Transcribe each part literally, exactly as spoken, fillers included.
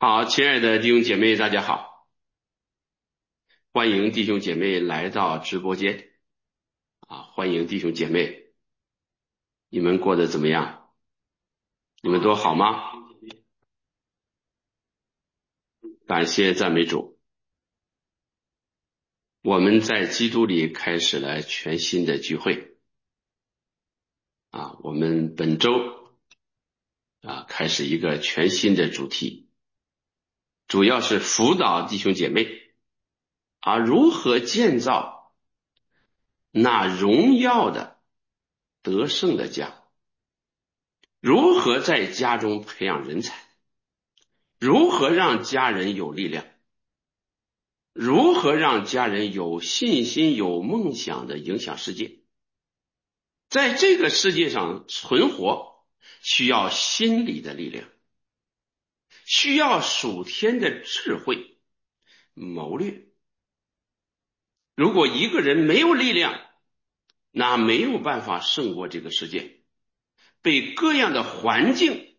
好，亲爱的弟兄姐妹，大家好，欢迎弟兄姐妹来到直播间啊！欢迎弟兄姐妹，你们过得怎么样？你们都好吗？感谢赞美主，我们在基督里开始了全新的聚会啊！我们本周啊开始一个全新的主题，主要是辅导弟兄姐妹啊如何建造那荣耀的得胜的家，如何在家中培养人才。如何让家人有力量？如何让家人有信心、有梦想的影响世界？在这个世界上存活，需要心理的力量，需要属天的智慧、谋略。如果一个人没有力量，那没有办法胜过这个世界，被各样的环境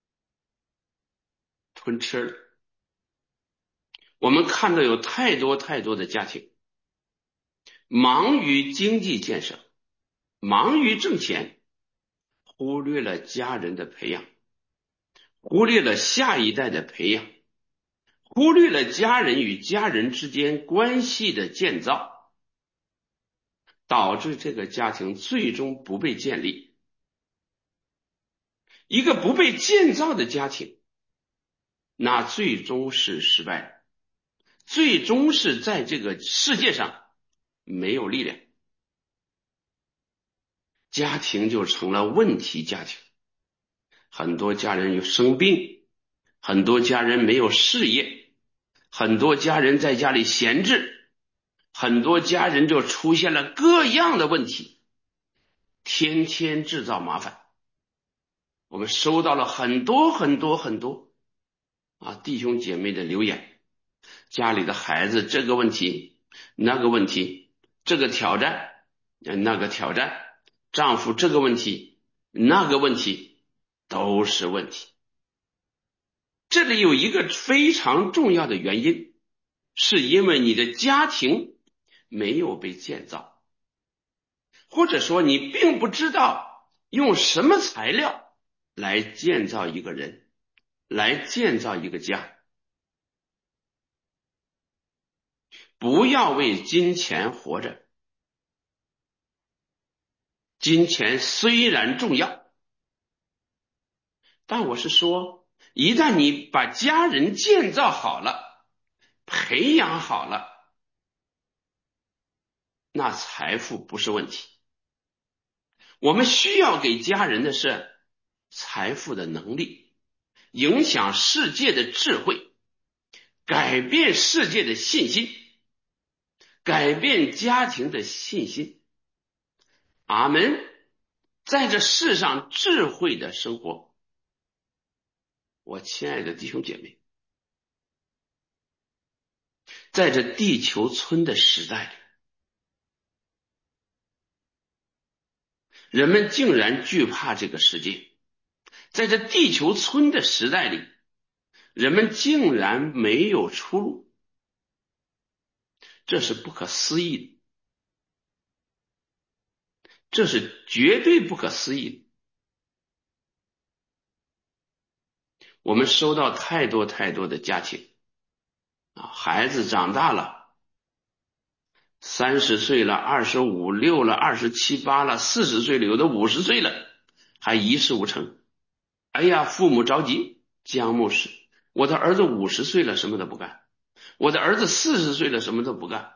吞吃了。我们看到有太多太多的家庭忙于经济建设，忙于挣钱，忽略了家人的培养，忽略了下一代的培养，忽略了家人与家人之间关系的建造，导致这个家庭最终不被建立。一个不被建造的家庭，那最终是失败的，最终是在这个世界上没有力量，家庭就成了问题家庭。很多家人有生病，很多家人没有事业，很多家人在家里闲置，很多家人就出现了各样的问题，天天制造麻烦。我们收到了很多很多很多啊弟兄姐妹的留言，家里的孩子这个问题那个问题，这个挑战那个挑战，丈夫这个问题那个问题，都是问题。这里有一个非常重要的原因，是因为你的家庭没有被建造，或者说你并不知道用什么材料来建造一个人，来建造一个家。不要为金钱活着，金钱虽然重要，但我是说，一旦你把家人建造好了，培养好了，那财富不是问题。我们需要给家人的是财富的能力，影响世界的智慧，改变世界的信心，改变家庭的信心。阿们。在这世上智慧的生活，我亲爱的弟兄姐妹，在这地球村的时代里，人们竟然惧怕这个世界。在这地球村的时代里，人们竟然没有出路，这是不可思议的，这是绝对不可思议的。我们收到太多太多的家庭啊，孩子长大了，三十岁了，二十五六了，二十七八了，四十岁了，有的五十岁了，还一事无成。哎呀，父母着急。江牧师，我的儿子五十岁了，什么都不干；我的儿子四十岁了，什么都不干。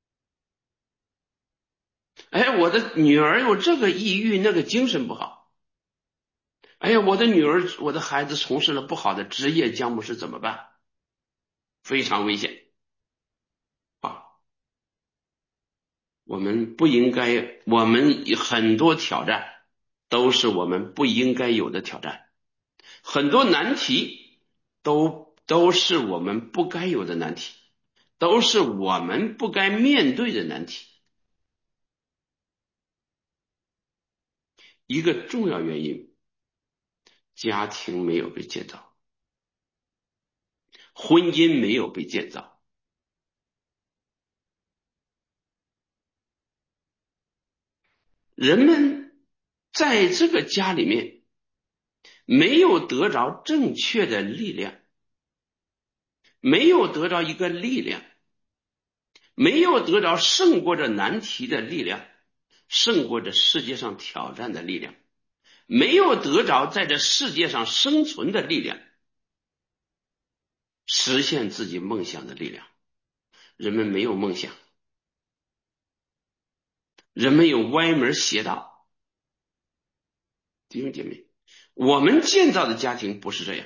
哎，我的女儿有这个抑郁，那个精神不好。哎呀，我的女儿，我的孩子从事了不好的职业，江牧师怎么办？非常危险啊！我们不应该，我们很多挑战都是我们不应该有的挑战，很多难题都都是我们不该有的难题，都是我们不该面对的难题。一个重要原因，家庭没有被建造。 婚姻没有被建造。人们在这个家里面没有得着正确的力量，没有得着一个力量，没有得着胜过这难题的力量，胜过这世界上挑战的力量，没有得着在这世界上生存的力量，实现自己梦想的力量。人们没有梦想，人们有歪门邪道。弟兄姐妹，我们建造的家庭不是这样。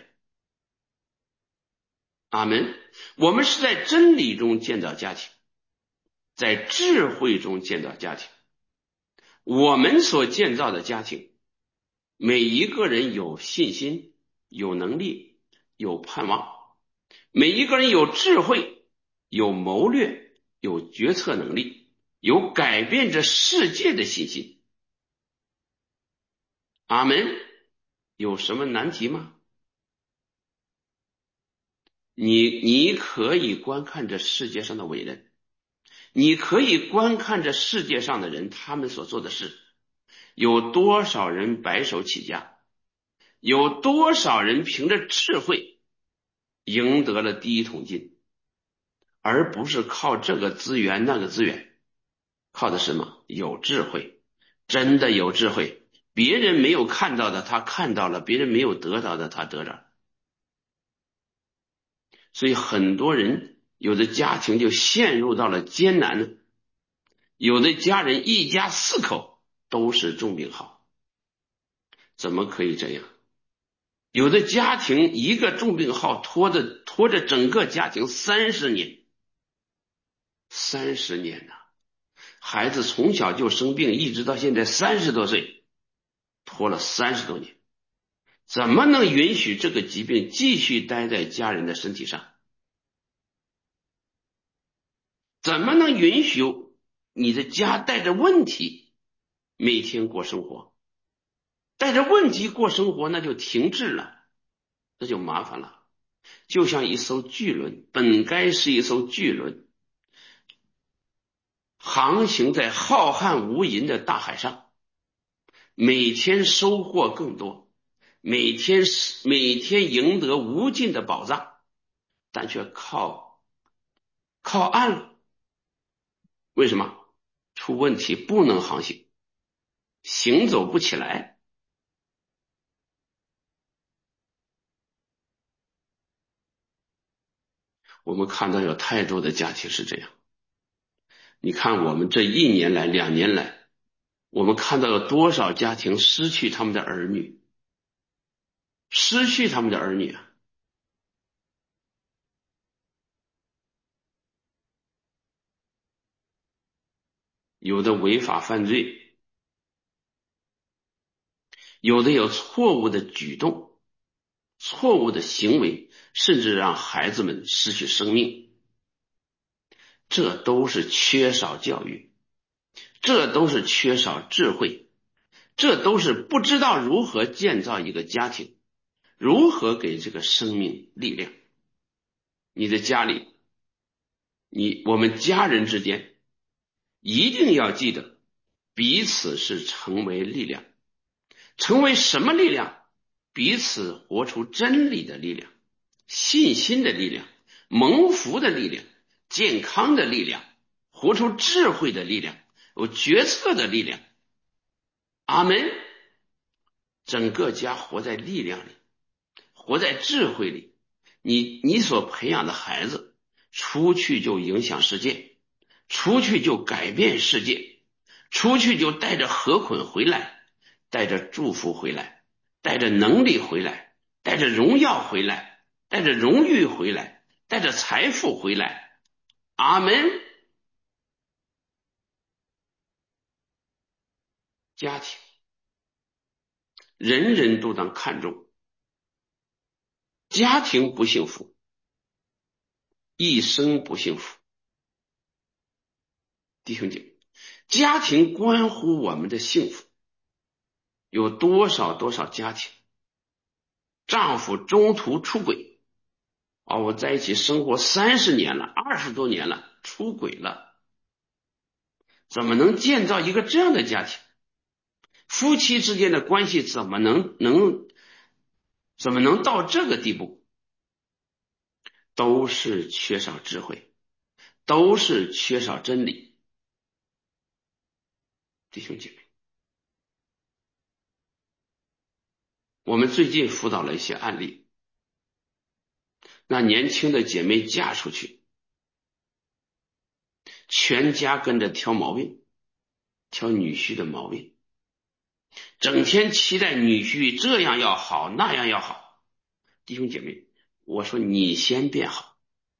阿们。我们是在真理中建造家庭，在智慧中建造家庭。我们所建造的家庭，每一个人有信心，有能力，有盼望，每一个人有智慧，有谋略，有决策能力，有改变这世界的信心。阿们。有什么难题吗？你你可以观看这世界上的伟人，你可以观看这世界上的人，他们所做的事，有多少人白手起家，有多少人凭着智慧赢得了第一桶金，而不是靠这个资源那个资源，靠的是什么？有智慧，真的有智慧，别人没有看到的他看到了，别人没有得到的他得着。所以很多人有的家庭就陷入到了艰难了，有的家人一家四口都是重病号，怎么可以这样？有的家庭一个重病号拖着拖着整个家庭三十年，三十年呐、啊！孩子从小就生病，一直到现在三十多岁，拖了三十多年，怎么能允许这个疾病继续待在家人的身体上？怎么能允许你的家带着问题每天过生活？带着问题过生活，那就停滞了，那就麻烦了。就像一艘巨轮，本该是一艘巨轮，航行在浩瀚无垠的大海上，每天收获更多，每天每天赢得无尽的宝藏，但却靠靠岸了。为什么？出问题不能航行，行走不起来。我们看到有太多的家庭是这样。你看我们这一年来两年来，我们看到有多少家庭失去他们的儿女，失去他们的儿女啊！有的违法犯罪，有的有错误的举动，错误的行为，甚至让孩子们失去生命，这都是缺少教育，这都是缺少智慧，这都是不知道如何建造一个家庭，如何给这个生命力量。你的家里，你我们家人之间一定要记得，彼此是成为力量。成为什么力量？彼此活出真理的力量，信心的力量，蒙福的力量，健康的力量，活出智慧的力量，有决策的力量。阿们。整个家活在力量里，活在智慧里。你你所培养的孩子出去就影响世界，出去就改变世界，出去就带着禾捆回来，带着祝福回来，带着能力回来，带着荣耀回来，带着荣誉回来，带着财富回来。阿们。家庭人人都当看重，家庭不幸福，一生不幸福。弟兄姐妹，家庭关乎我们的幸福。有多少多少家庭，丈夫中途出轨， 啊，我在一起生活三十年了，二十多年了，出轨了，怎么能建造一个这样的家庭？夫妻之间的关系怎么能能怎么能到这个地步？都是缺少智慧，都是缺少真理。弟兄姐妹，我们最近辅导了一些案例，那年轻的姐妹嫁出去，全家跟着挑毛病，挑女婿的毛病，整天期待女婿这样要好，那样要好。弟兄姐妹，我说你先变好，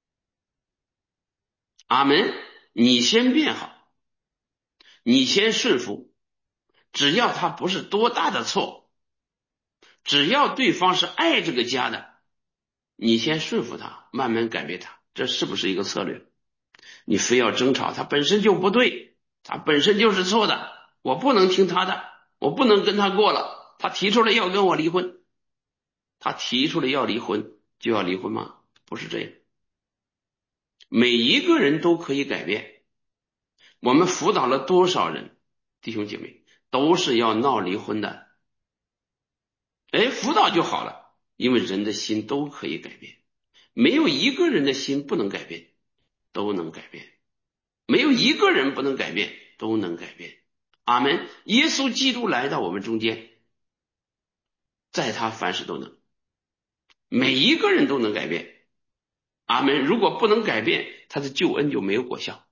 阿门，你先变好，你先顺服，只要他不是多大的错，只要对方是爱这个家的，你先顺服他，慢慢改变他，这是不是一个策略？你非要争吵，他本身就不对，他本身就是错的，我不能听他的，我不能跟他过了，他提出来要跟我离婚，他提出来要离婚就要离婚吗？不是这样，每一个人都可以改变。我们辅导了多少人，弟兄姐妹，都是要闹离婚的，哎，辅导就好了，因为人的心都可以改变，没有一个人的心不能改变，都能改变，没有一个人不能改变，都能改变。阿门。耶稣基督来到我们中间，在他凡事都能，每一个人都能改变。阿门。如果不能改变，他的救恩就没有果效。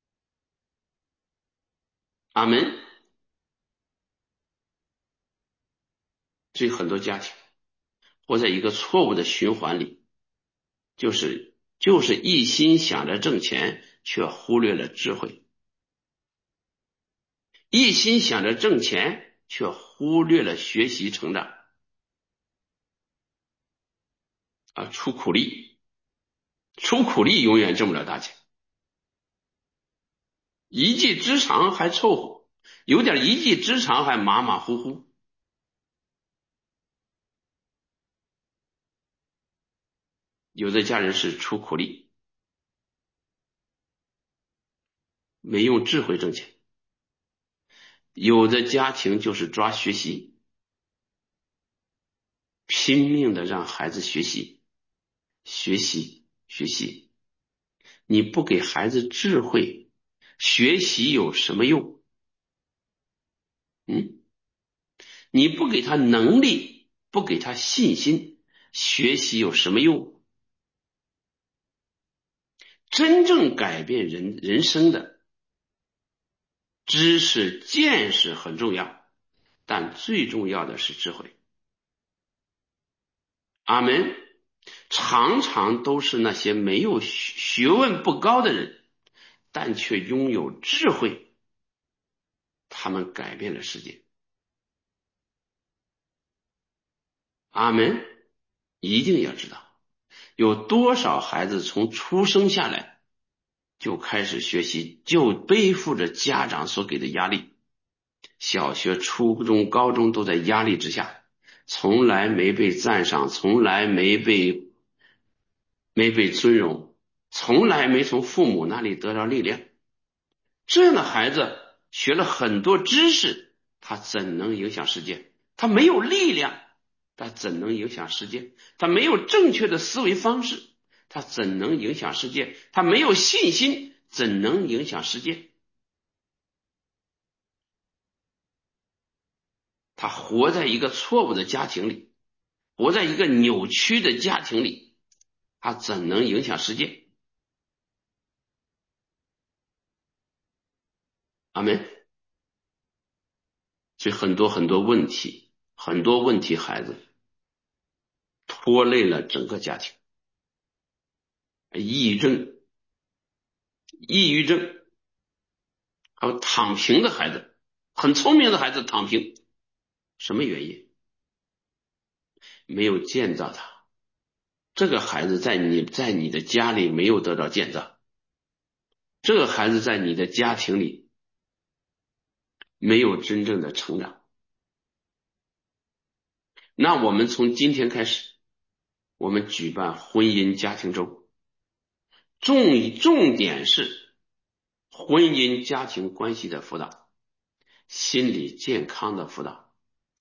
阿门。所以很多家庭活在一个错误的循环里，就是就是一心想着挣钱，却忽略了智慧；一心想着挣钱，却忽略了学习成长。啊，出苦力，出苦力永远挣不了大钱。一技之长还凑合，有点一技之长还马马虎虎。有的家人是出苦力，没用智慧挣钱；有的家庭就是抓学习，拼命的让孩子学习，学习，学习。你不给孩子智慧，学习有什么用？嗯，你不给他能力，不给他信心，学习有什么用？真正改变人人生的知识、见识很重要，但最重要的是智慧。阿门。常常都是那些没有学问不高的人，但却拥有智慧，他们改变了世界。阿门。一定要知道，有多少孩子从出生下来就开始学习，就背负着家长所给的压力，小学、初中、高中都在压力之下，从来没被赞赏，从来没被没被尊荣，从来没从父母那里得到力量。这样的孩子学了很多知识，他怎能影响世界？他没有力量，他怎能影响世界？他没有正确的思维方式，他怎能影响世界？他没有信心，怎能影响世界？他活在一个错误的家庭里，活在一个扭曲的家庭里，他怎能影响世界？阿门。所以很多很多问题，很多问题孩子拖累了整个家庭，抑郁症、抑郁症，还有躺平的孩子，很聪明的孩子躺平，什么原因？没有建造他。这个孩子在你在你的家里没有得到建造，这个孩子在你的家庭里没有真正的成长。那我们从今天开始， 我们举办婚姻家庭周，重重点是婚姻家庭关系的辅导，心理健康的辅导。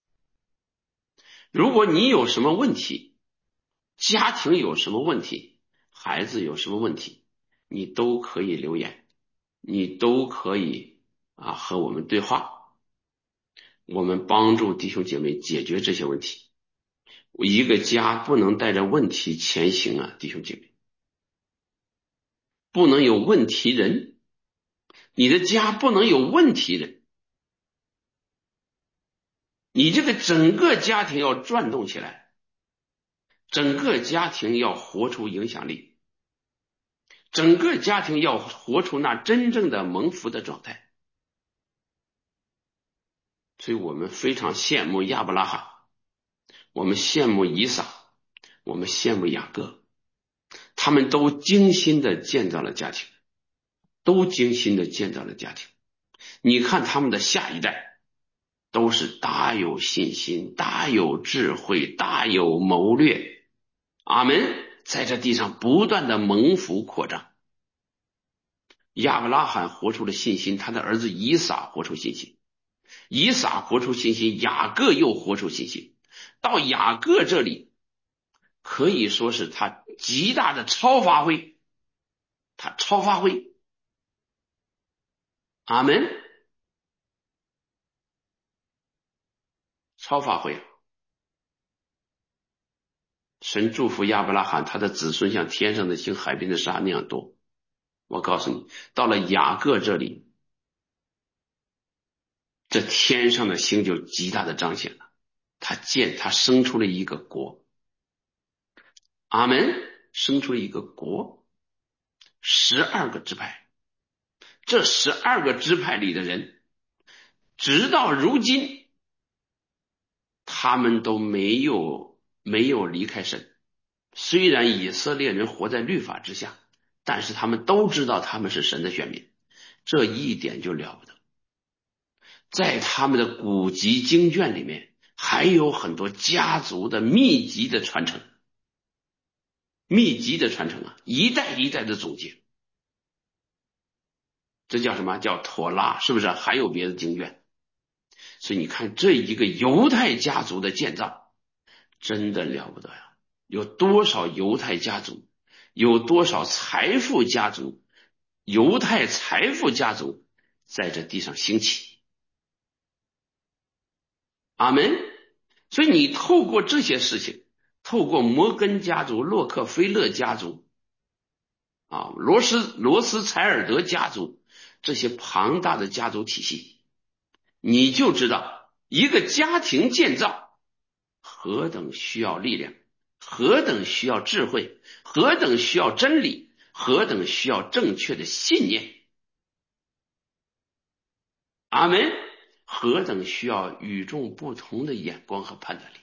如果你有什么问题，家庭有什么问题，孩子有什么问题，你都可以留言，你都可以啊和我们对话，我们帮助弟兄姐妹解决这些问题。一个家不能带着问题前行啊，弟兄姐妹，不能有问题人，你的家不能有问题人，你这个整个家庭要转动起来，整个家庭要活出影响力，整个家庭要活出那真正的蒙福的状态。所以我们非常羡慕亚伯拉罕，我们羡慕以撒，我们羡慕雅各，他们都精心的建造了家庭，都精心的建造了家庭。你看他们的下一代都是大有信心，大有智慧，大有谋略，阿们，在这地上不断的蒙福扩张。亚伯拉罕活出了信心，他的儿子以撒活出信心，以撒活出信心，雅各又活出信心。到雅各这里可以说是他极大的超发挥，他超发挥，阿们，超发挥。神祝福亚伯拉罕，他的子孙像天上的星，海边的沙那样多。我告诉你，到了雅各这里，这天上的星就极大的彰显了，他见他生出了一个国，阿们，生出了一个国，十二个支派，这十二个支派里的人，直到如今，他们都没有没有离开神。虽然以色列人活在律法之下，但是他们都知道他们是神的选民，这一点就了不得。在他们的古籍经卷里面，还有很多家族的秘籍的传承，秘籍的传承啊，一代一代的总结，这叫什么？叫妥拉，是不是？还有别的经卷。所以你看这一个犹太家族的建造真的了不得呀，有多少犹太家族，有多少财富家族，犹太财富家族在这地上兴起，阿们。所以你透过这些事情，透过摩根家族、洛克菲勒家族啊、罗斯罗斯柴尔德家族这些庞大的家族体系，你就知道一个家庭建造何等需要力量，何等需要智慧，何等需要真理，何等需要正确的信念，阿们，何等需要与众不同的眼光和判断力，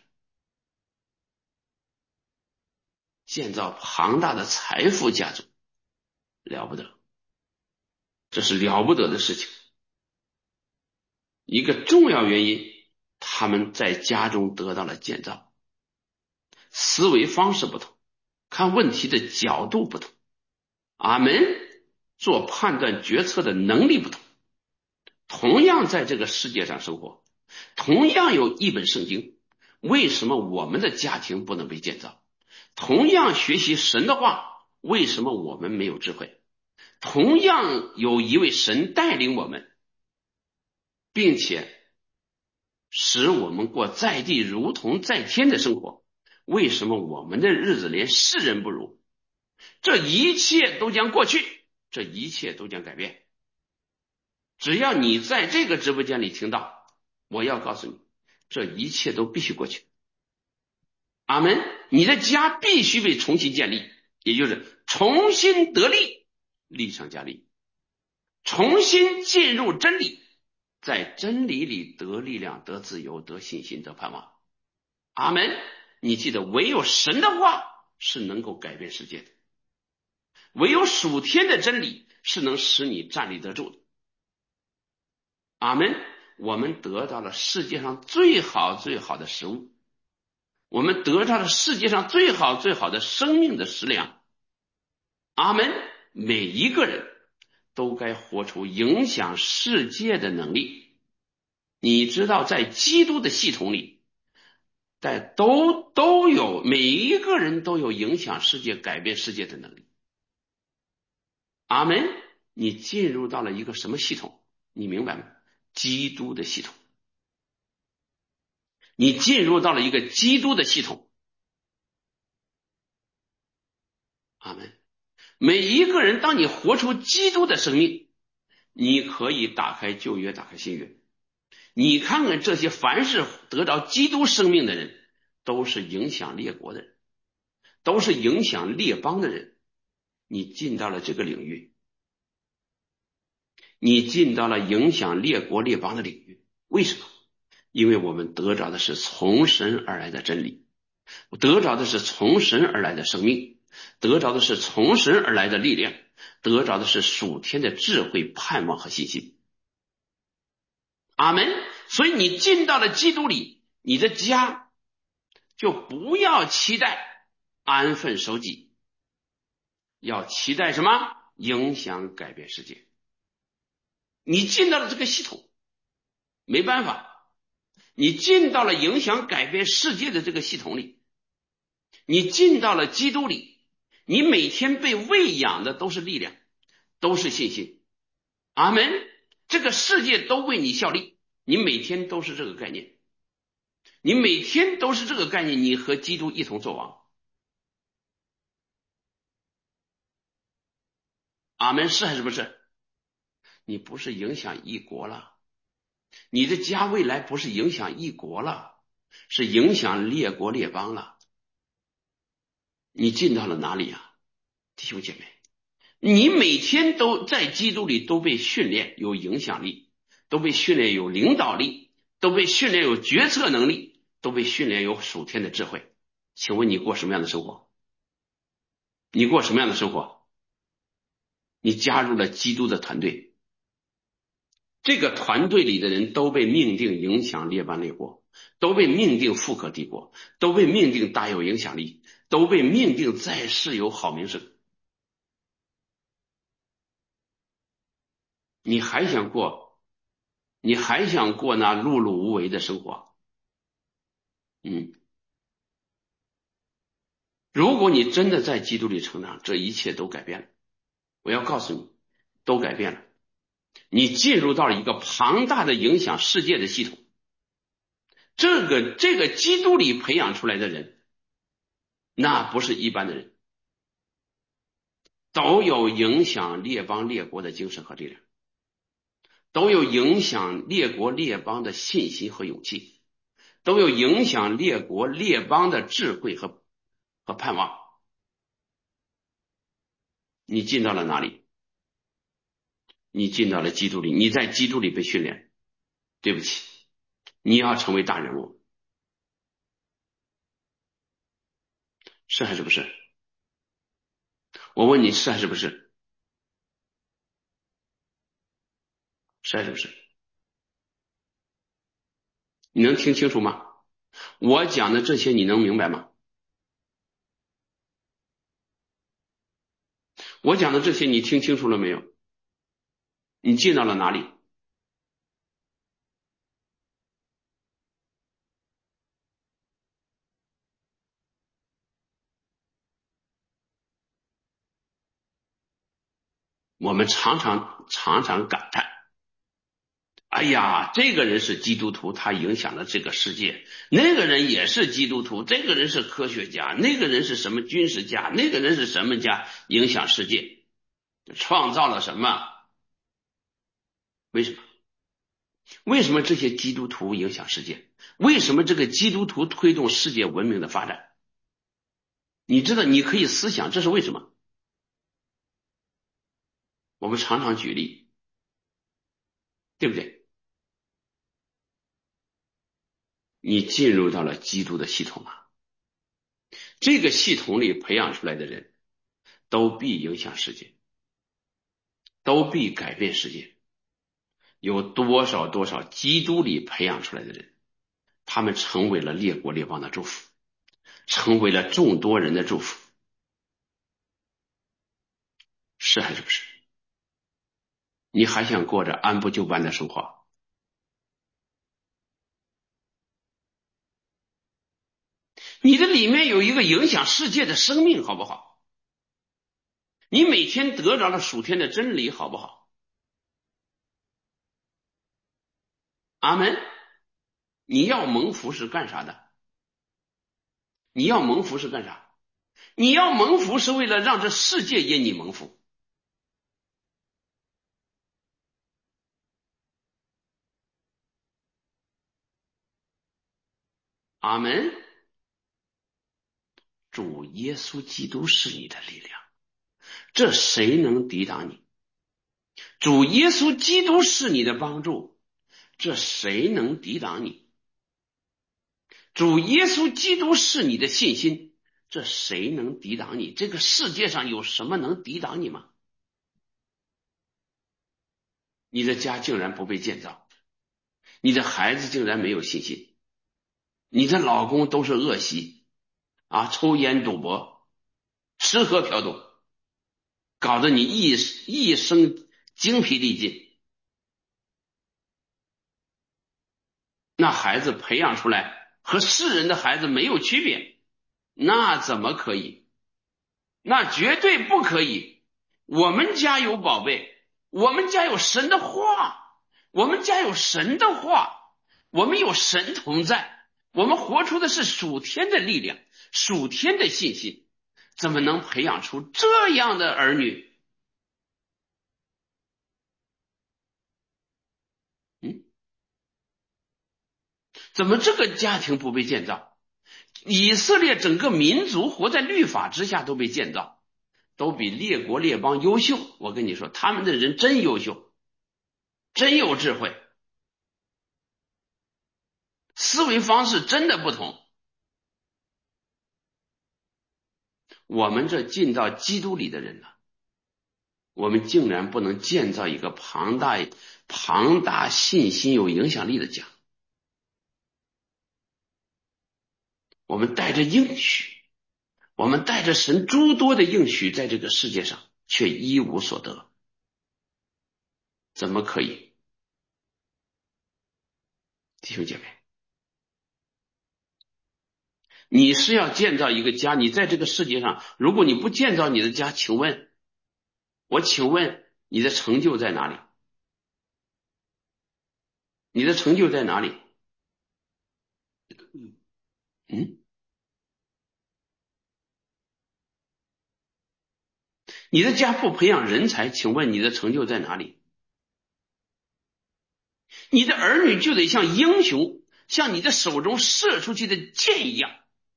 建造庞大的财富家族，了不得，这是了不得的事情。一个重要原因，他们在家中得到了建造，思维方式不同，看问题的角度不同，阿们，做判断决策的能力不同。同样在这个世界上生活，同样有一本圣经，为什么我们的家庭不能被建造？同样学习神的话，为什么我们没有智慧？同样有一位神带领我们，并且使我们过在地如同在天的生活，为什么我们的日子连世人不如？这一切都将过去，这一切都将改变。只要你在这个直播间里听到，我要告诉你，这一切都必须过去。阿们，你的家必须被重新建立，也就是重新得力，力上加力，重新进入真理，在真理里得力量，得自由，得信心，得盼望。阿们，你记得，唯有神的话是能够改变世界的，唯有属天的真理是能使你站立得住的。阿们，我们得到了世界上最好最好的食物， 我们得到了世界上最好最好的生命的食粮。阿门。每一个人都该活出影响世界的能力。你知道，在基督的系统里，在都都有每一个人都有影响世界、改变世界的能力。阿门。你进入到了一个什么系统？你明白吗？基督的系统。你进入到了一个基督的系统。阿门。每一个人，当你活出基督的生命，你可以打开旧约，打开新约。你看看这些凡是得着基督生命的人，都是影响列国的人，都是影响列邦的人。你进到了这个领域，你进到了影响列国列邦的领域。为什么？因为我们得着的是从神而来的真理，得着的是从神而来的生命，得着的是从神而来的力量，得着的是属天的智慧、盼望和信心。阿门。所以你进到了基督里，你的家就不要期待安分守己，要期待什么？影响改变世界。你进到了这个系统，没办法，你进到了影响改变世界的这个系统里，你进到了基督里，你每天被喂养的都是力量，都是信心。阿门。这个世界都为你效力，你每天都是这个概念，你每天都是这个概念，你和基督一同作王。阿门。是还是不是？你不是影响一国了，你的家未来不是影响一国了，是影响列国列邦了。你进到了哪里啊，弟兄姐妹？你每天都在基督里都被训练有影响力，都被训练有领导力，都被训练有决策能力，都被训练有属天的智慧。请问你过什么样的生活？你过什么样的生活？你加入了基督的团队，这个团队里的人都被命定影响列邦列国，都被命定富可帝国，都被命定大有影响力，都被命定在世有好名声。你还想过，你还想过那碌碌无为的生活？嗯，如果你真的在基督里成长，这一切都改变了。我要告诉你，都改变了。你进入到了一个庞大的影响世界的系统。这个这个基督里培养出来的人，那不是一般的人，都有影响列邦列国的精神和力量，都有影响列国列邦的信心和勇气，都有影响列国列邦的智慧和和盼望。你进到了哪里？你进到了基督里，你在基督里被训练。对不起，你要成为大人物，是还是不是？我问你，是还是不是？是还是不是？你能听清楚吗？我讲的这些你能明白吗？我讲的这些你听清楚了没有？你进到了哪里？我们常常常常感叹，哎呀，这个人是基督徒，他影响了这个世界，那个人也是基督徒，这个人是科学家，那个人是什么军事家，那个人是什么家，影响世界，创造了什么？为什么？为什么这些基督徒影响世界？为什么这个基督徒推动世界文明的发展？你知道，你可以思想这是为什么？我们常常举例，对不对？你进入到了基督的系统啊，这个系统里培养出来的人都必影响世界，都必改变世界。有多少多少基督里培养出来的人，他们成为了列国列邦的祝福。 成为了众多人的祝福，是还是不是？你还想过着按部就班的生活？你的里面有一个影响世界的生命，好不好？你每天得着了属天的真理，好不好？阿门。你要蒙福是干啥的？你要蒙福是干啥？你要蒙福是为了让这世界因你蒙福。阿门。主耶稣基督是你的力量，这谁能抵挡你？主耶稣基督是你的帮助，这谁能抵挡你？主耶稣基督是你的信心，这谁能抵挡你？这个世界上有什么能抵挡你吗？你的家竟然不被建造，你的孩子竟然没有信心，你的老公都是恶习啊，抽烟赌博，吃喝嫖赌，搞得你一一生精疲力尽。那孩子培养出来和世人的孩子没有区别，那怎么可以？那绝对不可以。我们家有宝贝，我们家有神的话，我们家有神的话，我们有神同在，我们活出的是属天的力量，属天的信心，怎么能培养出这样的儿女？嗯，怎么这个家庭不被建造？以色列整个民族活在律法之下都被建造，都比列国列邦优秀。我跟你说，他们的人真优秀，真有智慧，思维方式真的不同。我们这进到基督里的人呢，我们竟然不能建造一个庞大、庞大信心有影响力的家。我们带着应许，我们带着神诸多的应许，在这个世界上却一无所得，怎么可以？弟兄姐妹，你是要建造一个家，你在这个世界上，如果你不建造你的家，请问，我请问你的成就在哪里？你的成就在哪里？嗯，你的家不培养人才，请问你的成就在哪里？你的儿女就得像英雄，像你的手中射出去的箭一样，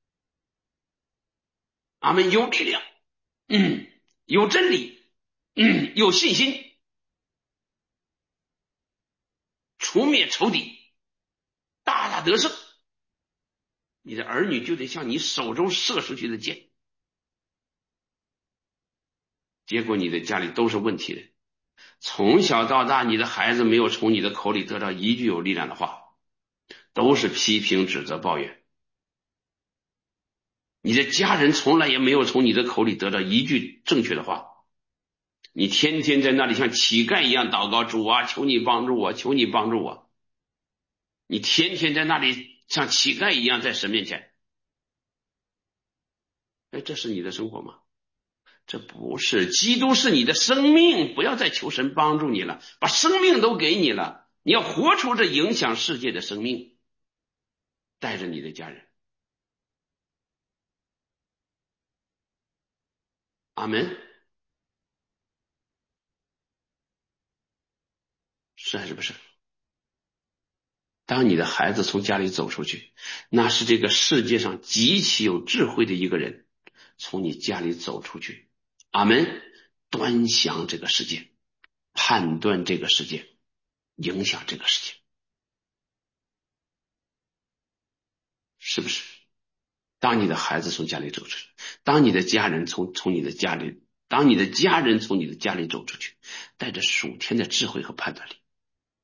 俺们有力量，嗯，有真理，嗯，有信心，除灭仇敌，大大得胜。你的儿女就得像你手中射出去的箭，结果你的家里都是问题的。从小到大，你的孩子没有从你的口里得到一句有力量的话，都是批评、指责、抱怨。你的家人从来也没有从你的口里得到一句正确的话，你天天在那里像乞丐一样祷告，主啊，求你帮助我，求你帮助我。你天天在那里像乞丐一样在神面前，哎，这是你的生活吗？这不是，基督是你的生命，不要再求神帮助你了，把生命都给你了，你要活出这影响世界的生命，带着你的家人。阿门。是还是不是？当你的孩子从家里走出去，那是这个世界上极其有智慧的一个人从你家里走出去。阿门。端详这个世界，判断这个世界，影响这个世界，是不是？当你的孩子从家里走出去，当你的家人从从你的家里，当你的家人从你的家里走出去，带着属天的智慧和判断力，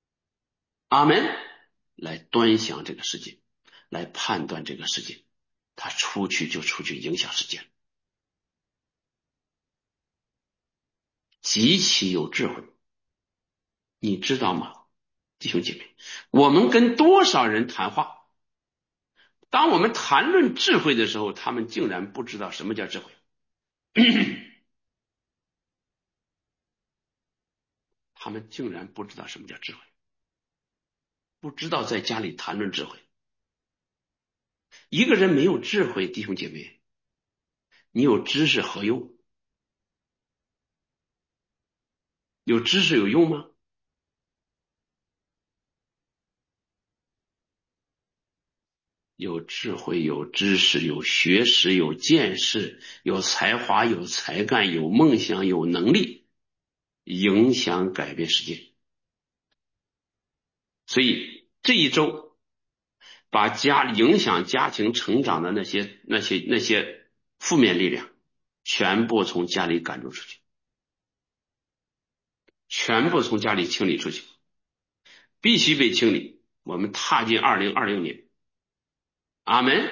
阿门，来端详这个世界，来判断这个世界， 他出去就出去影响世界，极其有智慧。你知道吗，弟兄姐妹，我们跟多少人谈话，当我们谈论智慧的时候，他们竟然不知道什么叫智慧。他们竟然不知道什么叫智慧，不知道在家里谈论智慧。一个人没有智慧，弟兄姐妹，你有知识何用？有知识有用吗？有智慧，有知识，有学识，有见识，有才华，有才干，有梦想，有能力，影响改变世界。所以这一周把家影响家庭成长的那些那些那些负面力量全部从家里赶逐出去，全部从家里清理出去，必须被清理。我们踏进二零二六年，阿门。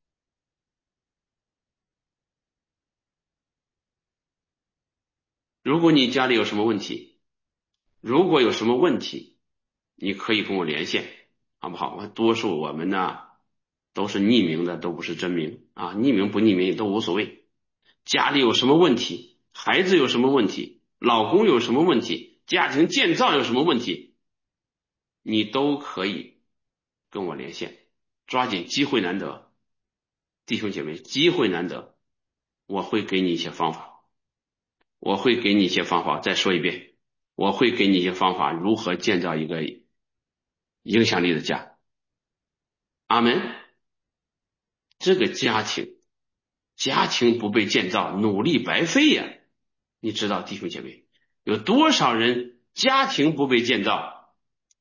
如果你家里有什么问题，如果有什么问题，你可以跟我连线，好不好？多数我们呢都是匿名的，都不是真名啊，匿名不匿名都无所谓。家里有什么问题，孩子有什么问题，老公有什么问题，家庭建造有什么问题，你都可以跟我连线，抓紧机会难得，弟兄姐妹，机会难得，我会给你一些方法，我会给你一些方法，再说一遍，我会给你一些方法，如何建造一个影响力的家。阿门。这个家庭，家庭不被建造，努力白费呀。你知道，弟兄姐妹，有多少人家庭不被建造，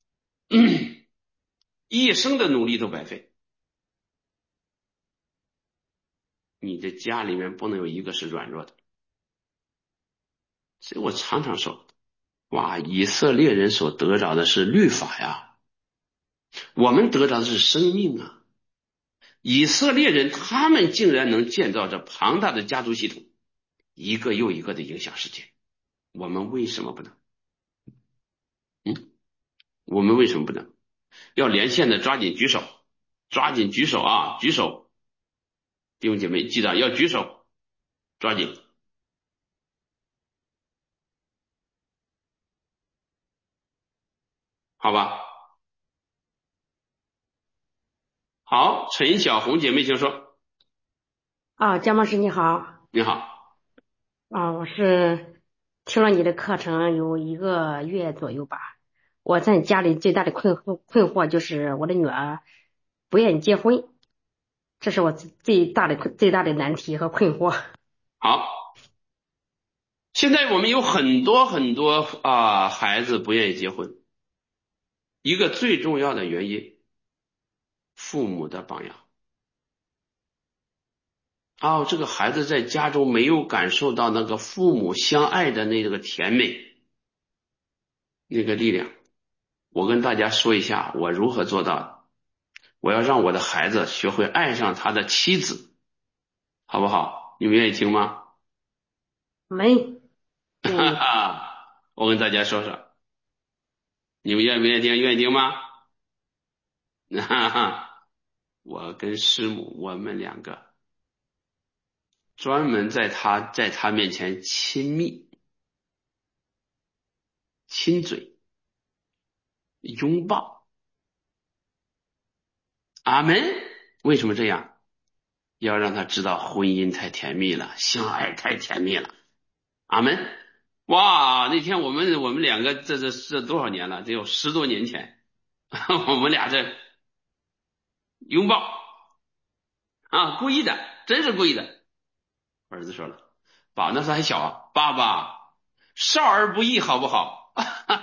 一生的努力都白费。你的家里面不能有一个是软弱的。所以我常常说，哇，以色列人所得着的是律法呀，我们得着的是生命啊。以色列人他们竟然能建造这庞大的家族系统，一个又一个的影响世界，我们为什么不能？嗯，我们为什么不能？要连线的抓紧举手，抓紧举手啊，举手，弟兄姐妹记得要举手，抓紧，好吧？好，陈小红姐妹请说。 啊，姜老师你好。 你好。 啊，我是听了你的课程有一个月左右吧。我在家里最大的困惑困惑就是我的女儿不愿意结婚，这是我最最大的困最大的难题和困惑。 好，现在我们有很多很多啊孩子不愿意结婚，一个最重要的原因，父母的榜样。哦，这个孩子在家中没有感受到那个父母相爱的那个甜美，那个力量。我跟大家说一下我如何做到的。我要让我的孩子学会爱上他的妻子，好不好？你们愿意听吗？ 没愿哈意。 哈，我跟大家说说，你们愿不愿意听？愿意听吗？哈哈，我跟师母，我们两个专门在他在他面前亲密、亲嘴、拥抱。阿门。为什么这样？要让他知道婚姻太甜蜜了，相爱太甜蜜了。阿门。哇，那天我们我们两个这这这多少年了？得有十多年前，我们俩这拥抱啊，故意的，真是故意的。我儿子说了，爸那时候还小啊，爸爸少儿不宜好不好？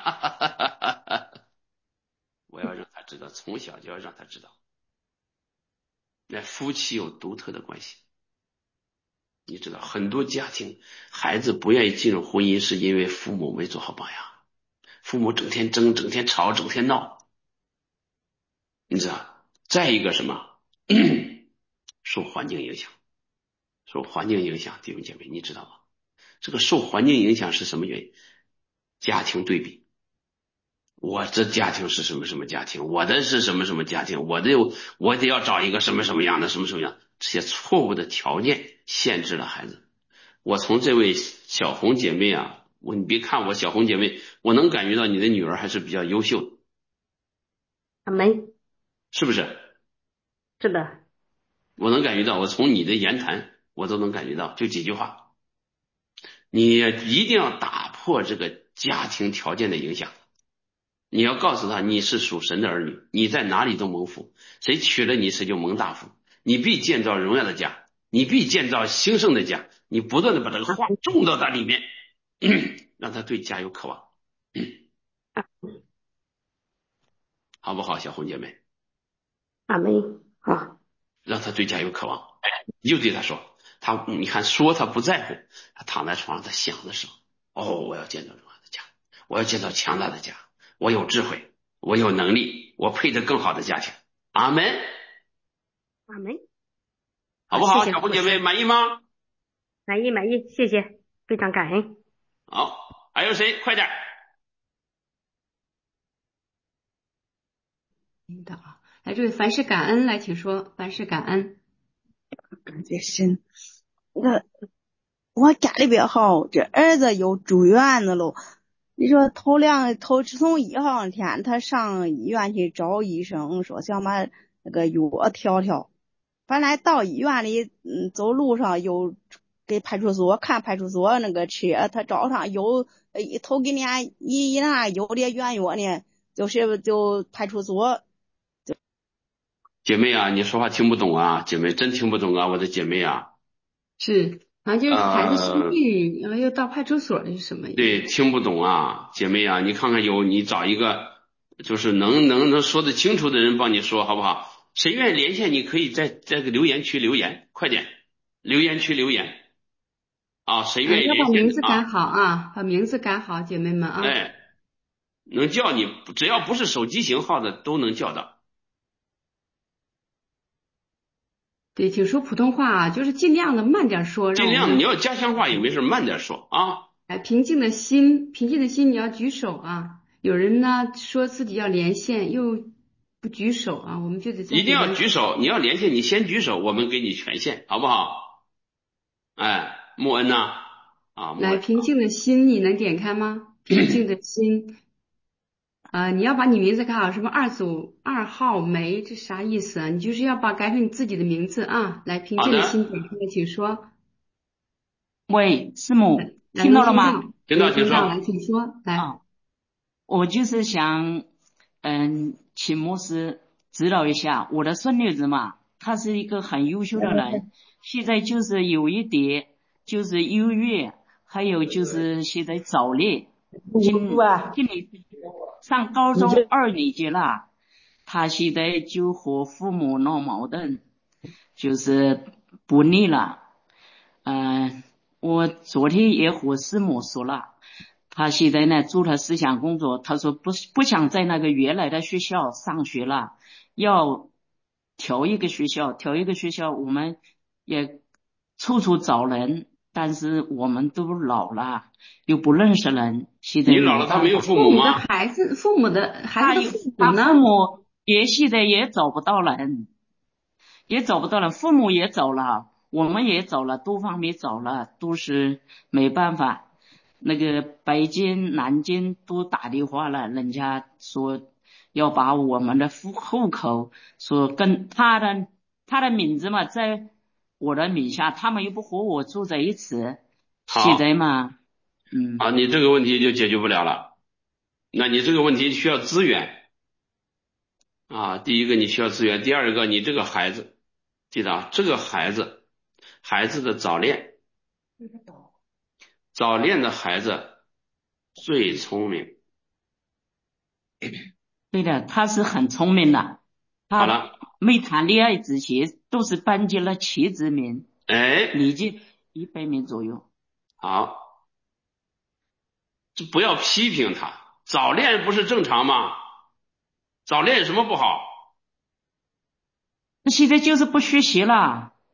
我要让他知道，从小就要让他知道，那夫妻有独特的关系。你知道，很多家庭孩子不愿意进入婚姻，是因为父母没做好榜样，父母整天争、整天吵、整天闹。你知道，再一个什么？ 受环境影响，受环境影响，弟兄姐妹，你知道吗？这个受环境影响是什么原因？家庭对比，我这家庭是什么什么家庭，我的是什么什么家庭，我的我得要找一个什么什么样的什么什么样，这些错误的条件限制了孩子。我从这位小红姐妹啊，我你别看我小红姐妹，我能感觉到你的女儿还是比较优秀的， 阿门。 是不是？ 是的。 我能感觉到，我从你的言谈我都能感觉到，就几句话，你一定要打破这个家庭条件的影响。你要告诉他你是属神的儿女，你在哪里都蒙福，谁娶了你谁就蒙大福，你必建造荣耀的家，你必建造兴盛的家，你不断的把这个话种到他里面，让他对家有渴望，好不好，小红姐妹？ 阿门。好。 让他对家有渴望，你就对他说，他你看说他不在乎，他躺在床上他想的时候，哦，我要建造荣耀的家，我要建造强大的家，我有智慧，我有能力，我配得更好的家庭。阿门。 阿门。好， 好不好， 谢谢牧小红姐妹师。 满意吗？ 满意满意，谢谢，非常感恩。 好，还有谁？快点。 领导啊，来，这位凡事感恩来，请说。凡事感恩。 感谢神。那我家里边好，这儿子又住院了喽。你说头两头从一号天他上医院去找医生，说想把那个药调调。本来到医院里，嗯，走路上又给派出所看派出所那个车，他找上有呃头给人一一拿有的原药呢，就是就派出所。 姐妹啊，你说话听不懂啊，姐妹真听不懂啊，我的姐妹啊。 是，好像就是孩子生呃， 病，然后又到派出所，是什么意思？ 对，听不懂啊，姐妹啊，你看看有你找一个就是能能能说得清楚的人帮你说好不好？谁愿意连线，你可以在在这个留言区留言，快点，留言区留言啊，谁愿嗯， 意要把连线的啊？ 名字改好啊，把名字改好，姐妹们啊。 哎，能叫你，只要不是手机型号的都能叫到。 对，请说普通话啊，就是尽量的慢点说，让尽量的， 我们你要家乡话也没事，慢点说啊。 哎，平静的心，平静的心，你要举手啊。有人呢说自己要连线，又不举手啊，我们就得再一定要给人举手，你要连线，你先举手，我们给你权限，好不好？哎，穆恩呐，啊，穆来。 恩， 平静的心，你能点开吗？平静的心。啊、你要把你名字改好，什么二组二号梅，这啥意思啊？你就是要把改成你自己的名字啊。来，平静的好的， 心点开了，请说。 喂，师母， 来， 听能听到， 到了吗？ 听到，请能听到， 说。 来，请说，来。 啊，我就是想，嗯，请牧师指导一下我的孙女子嘛，她是一个很优秀的人，现在就是有一点就是优越，还有就是现在早恋，今今年上高中二年级了，她现在就和父母闹矛盾，就是不利了。嗯，我昨天也和师母说了，他现在呢做了思想工作，他说不不想在那个原来的学校上学了，要调一个学校，调一个学校，我们也处处找人，但是我们都老了，又不认识人，现在你老了，他没有没办法。 父母父母的吗？ 孩子，父母的孩他有子的父母他父呢？ 母也现在也找不到人，也找不到人，父母也走了，我们也走了，多方面走了，都是没办法。那个北京、南京都打电话了，人家说要把我们的户户口说跟他的他的名字嘛，在我的名下，他们又不和我住在一起，现好， 在嘛，嗯。 啊，你这个问题就解决不了了。那你这个问题需要资源啊。第一个你需要资源，第二个你这个孩子，记得啊，这个孩子，孩子的早恋，早恋的孩子最聪明。 对的，他是很聪明的，他好了， 没谈恋爱之前都是班级的前几名， 哎， 年级一百名左右。 好，就不要批评他，早恋不是正常吗？早恋有什么不好？ 那现在就是不学习了，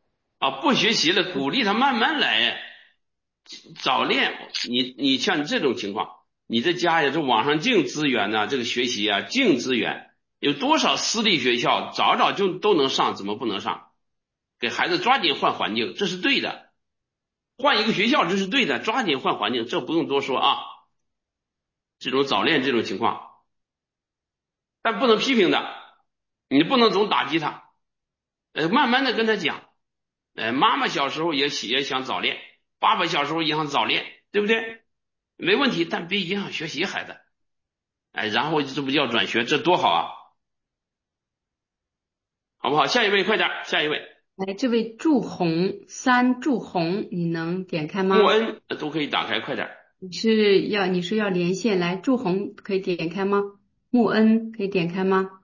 啊，不学习了，鼓励他慢慢来，早恋。你你像你这种情况，你这家呀，这网上净资源呐、这个学习啊，净资源，有多少私立学校早早就都能上，怎么不能上？给孩子抓紧换环境，这是对的。换一个学校，这是对的，抓紧换环境，这不用多说啊。这种早恋这种情况，但不能批评的，你不能总打击他，呃，慢慢的跟他讲，呃，妈妈小时候也也想早恋，爸爸小时候也想早恋，对不对？没问题，但别影响学习，孩子。哎，然后这不叫转学，这多好啊，好不好？下一位，快点，下一位。 来，这位祝红三祝红，你能点开吗？ 穆恩都可以打开，快点。 你是要你是要连线来，祝红可以点开吗？穆恩可以点开吗？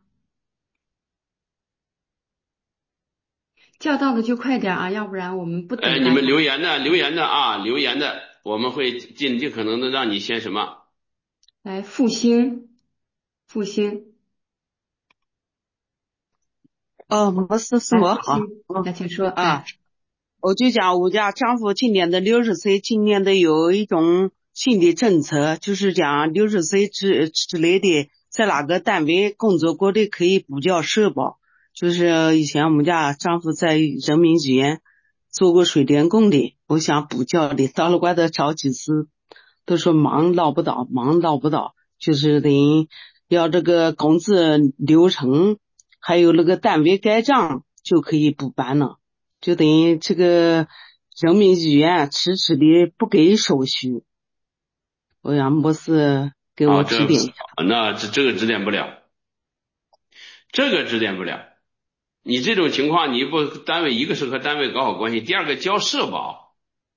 叫到的就快点啊，要不然我们不等呃， 大家。 你们留言的留言的啊，留言的，我们会尽尽可能的让你先什么。 来，复兴，复兴， 哦，没事，是来， 我好。 复兴， 嗯来，请说。 啊， 哎， 我就讲我家丈夫今年的六十岁，今年的有一种新的政策，就是讲六十岁之之类的，在哪个单位工作过的可以补交社保。就是以前我们家丈夫在人民医院做过水电工的，我想补交的，到了外头找几次，都说忙捞不到，忙捞不到，就是等于要这个工资流程，还有那个单位盖章就可以补办了。就等于这个人民医院迟迟的不给手续，我让没事给好， 我这指点一下。 那这这个指点不了，这个指点不了。你这种情况，你不单位一个是和单位搞好关系，第二个交社保，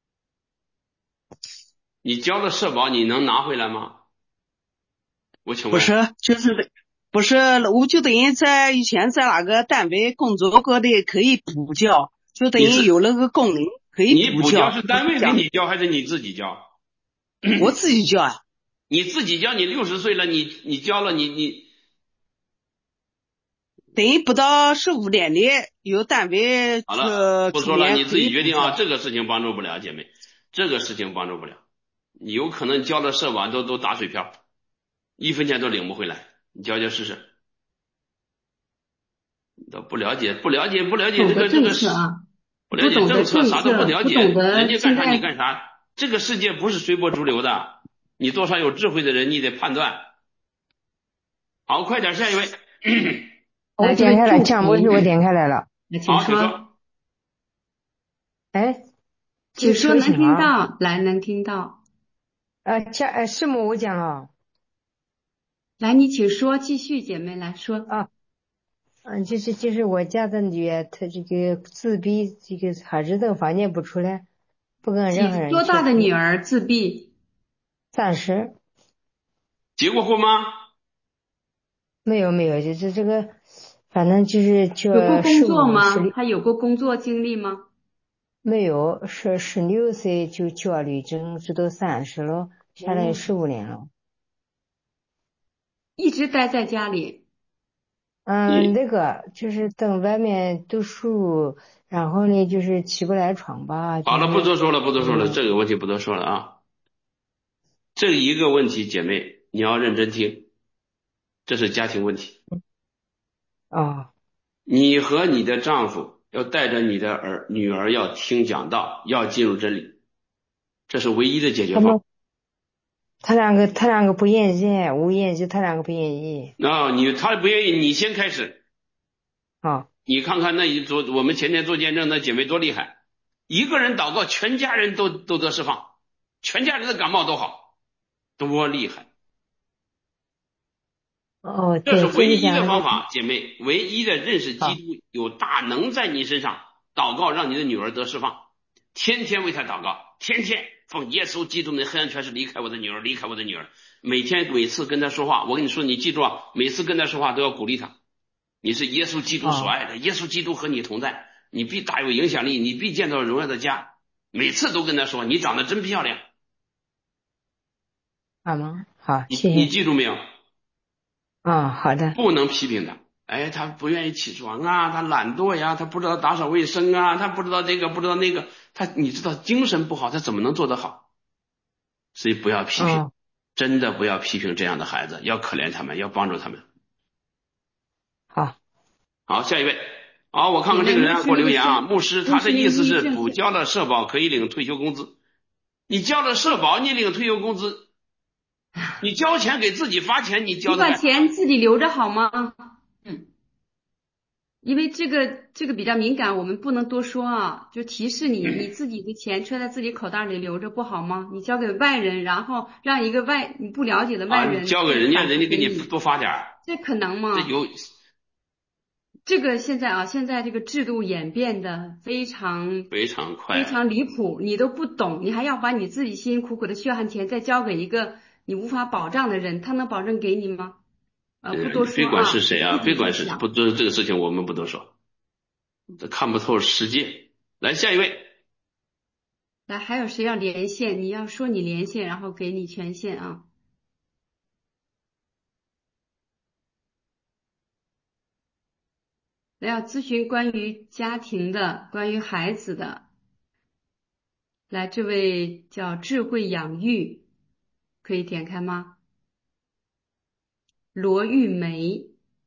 你交了社保，你能拿回来吗？我请问。 不是，就是不是，我就等于在以前在哪个单位工作过的可以补交，就等于有那个功能可以你补交补交。 是单位给你交还是你自己交？ 我自己交啊。 你自己交，你六十岁了，你你交了，你你等于不到十五年的有单位好了， 出不说了， 出面你自己决定啊， 可以补交。 这个事情帮助不了，姐妹，这个事情帮助不了。你有可能交了社保都都打水漂，一分钱都领不回来，你交交试试。都不了解，不了解，不了解这个这个懂得政策啊， 不了解不懂得政策，啥都不了解， 政策不懂得人家干啥现在你干啥。这个世界不是随波逐流的，你多少有智慧的人，你得判断。好，快点，下一位。 我点开了，降模式我点开来了。 来，请好，请说， 说。 哎， 请说，能请听到，来，能听到。 呃，加呃，师母我讲了。 来，你请说，继续，姐妹来说。 啊，嗯，就是就是我家的女儿，她这个自闭，这个孩子从房间不出来，不跟任何人多大的接触女儿自闭？ 暂时结过婚吗？ 没有没有，就是这个，反正就是有过工叫十作吗？ 五十六， 她有过工作经历吗？ 没有，是十六岁就焦虑症，直到三十了，下来十五年了。 一直待在家里。 嗯，那个就是等外面读书，然后呢就是起不来床吧。就是、 好了，不多说了，不多说了， 嗯、 这个问题不多说了啊。这一个问题，姐妹你要认真听，这是家庭问题。 哦， 你和你的丈夫要带着你的儿女儿要听讲道，要进入真理，这是唯一的解决方法。 他两个他两个不愿意，我愿意，他两个不愿意。 啊、你他不愿意，你先开始。 好， 你看看那一做我们前天做见证那姐妹多厉害，一个人祷告，全家人都都得释放，全家人的感冒都好，多厉害！ 哦， 这是对， 唯一这个讲的方法，姐妹，唯一的认识基好督有大能在你身上，祷告让你的女儿得释放，天天为她祷告，天天奉耶稣基督的黑暗权势离开我的女儿，离开我的女儿。每天每次跟她说话，我跟你说，你记住啊，每次跟她说话都要鼓励她。你是耶稣基督所爱的，耶稣基督和你同在，你必大有影响力，你必建造荣耀的家。每次都跟她说，你长得真漂亮。 好吗？好， 你你谢谢。 记住没有？ 啊、好的。 不能批评她。 哎，他不愿意起床啊，他懒惰呀，他不知道打扫卫生啊，他不知道这个不知道那个，他你知道精神不好，他怎么能做得好？所以不要批评， 嗯， 真的不要批评这样的孩子，要可怜他们，要帮助他们。 好， 好，下一位。好，我看姐妹， 看这个人啊给牧师那个我留言啊， 身， 牧师牧师那个他的意思是补抑郁症是交了社保可以领退休工资，你交了社保你领退休工资，你交钱给自己发钱，你交你把的干啥？ 钱自己留着好吗？嗯，因为这个这个比较敏感，我们不能多说啊，就提示你，你自己的钱揣在自己口袋里留着不好吗？你交给外人，然后让一个外你不了解的外啊，你人交给人家， 再反人家给你馈给你， 多发点儿， 这可能吗？ 这有这个现在啊，现在这个制度演变的非常非常快啊。 非常离谱，你都不懂，你还要把你自己辛辛苦苦的血汗钱再交给一个你无法保障的人，他能保证给你吗？呃，不多嗯，别管是说啊， 谁啊， 你自己别管是去想。 不这这个事情我们不多说，这看不透世界。来下一位。 来，还有谁要连线？你要说你连线，然后给你权限啊。来，要咨询关于家庭的，关于孩子的。来，这位叫智慧养育，可以点开吗？罗玉梅，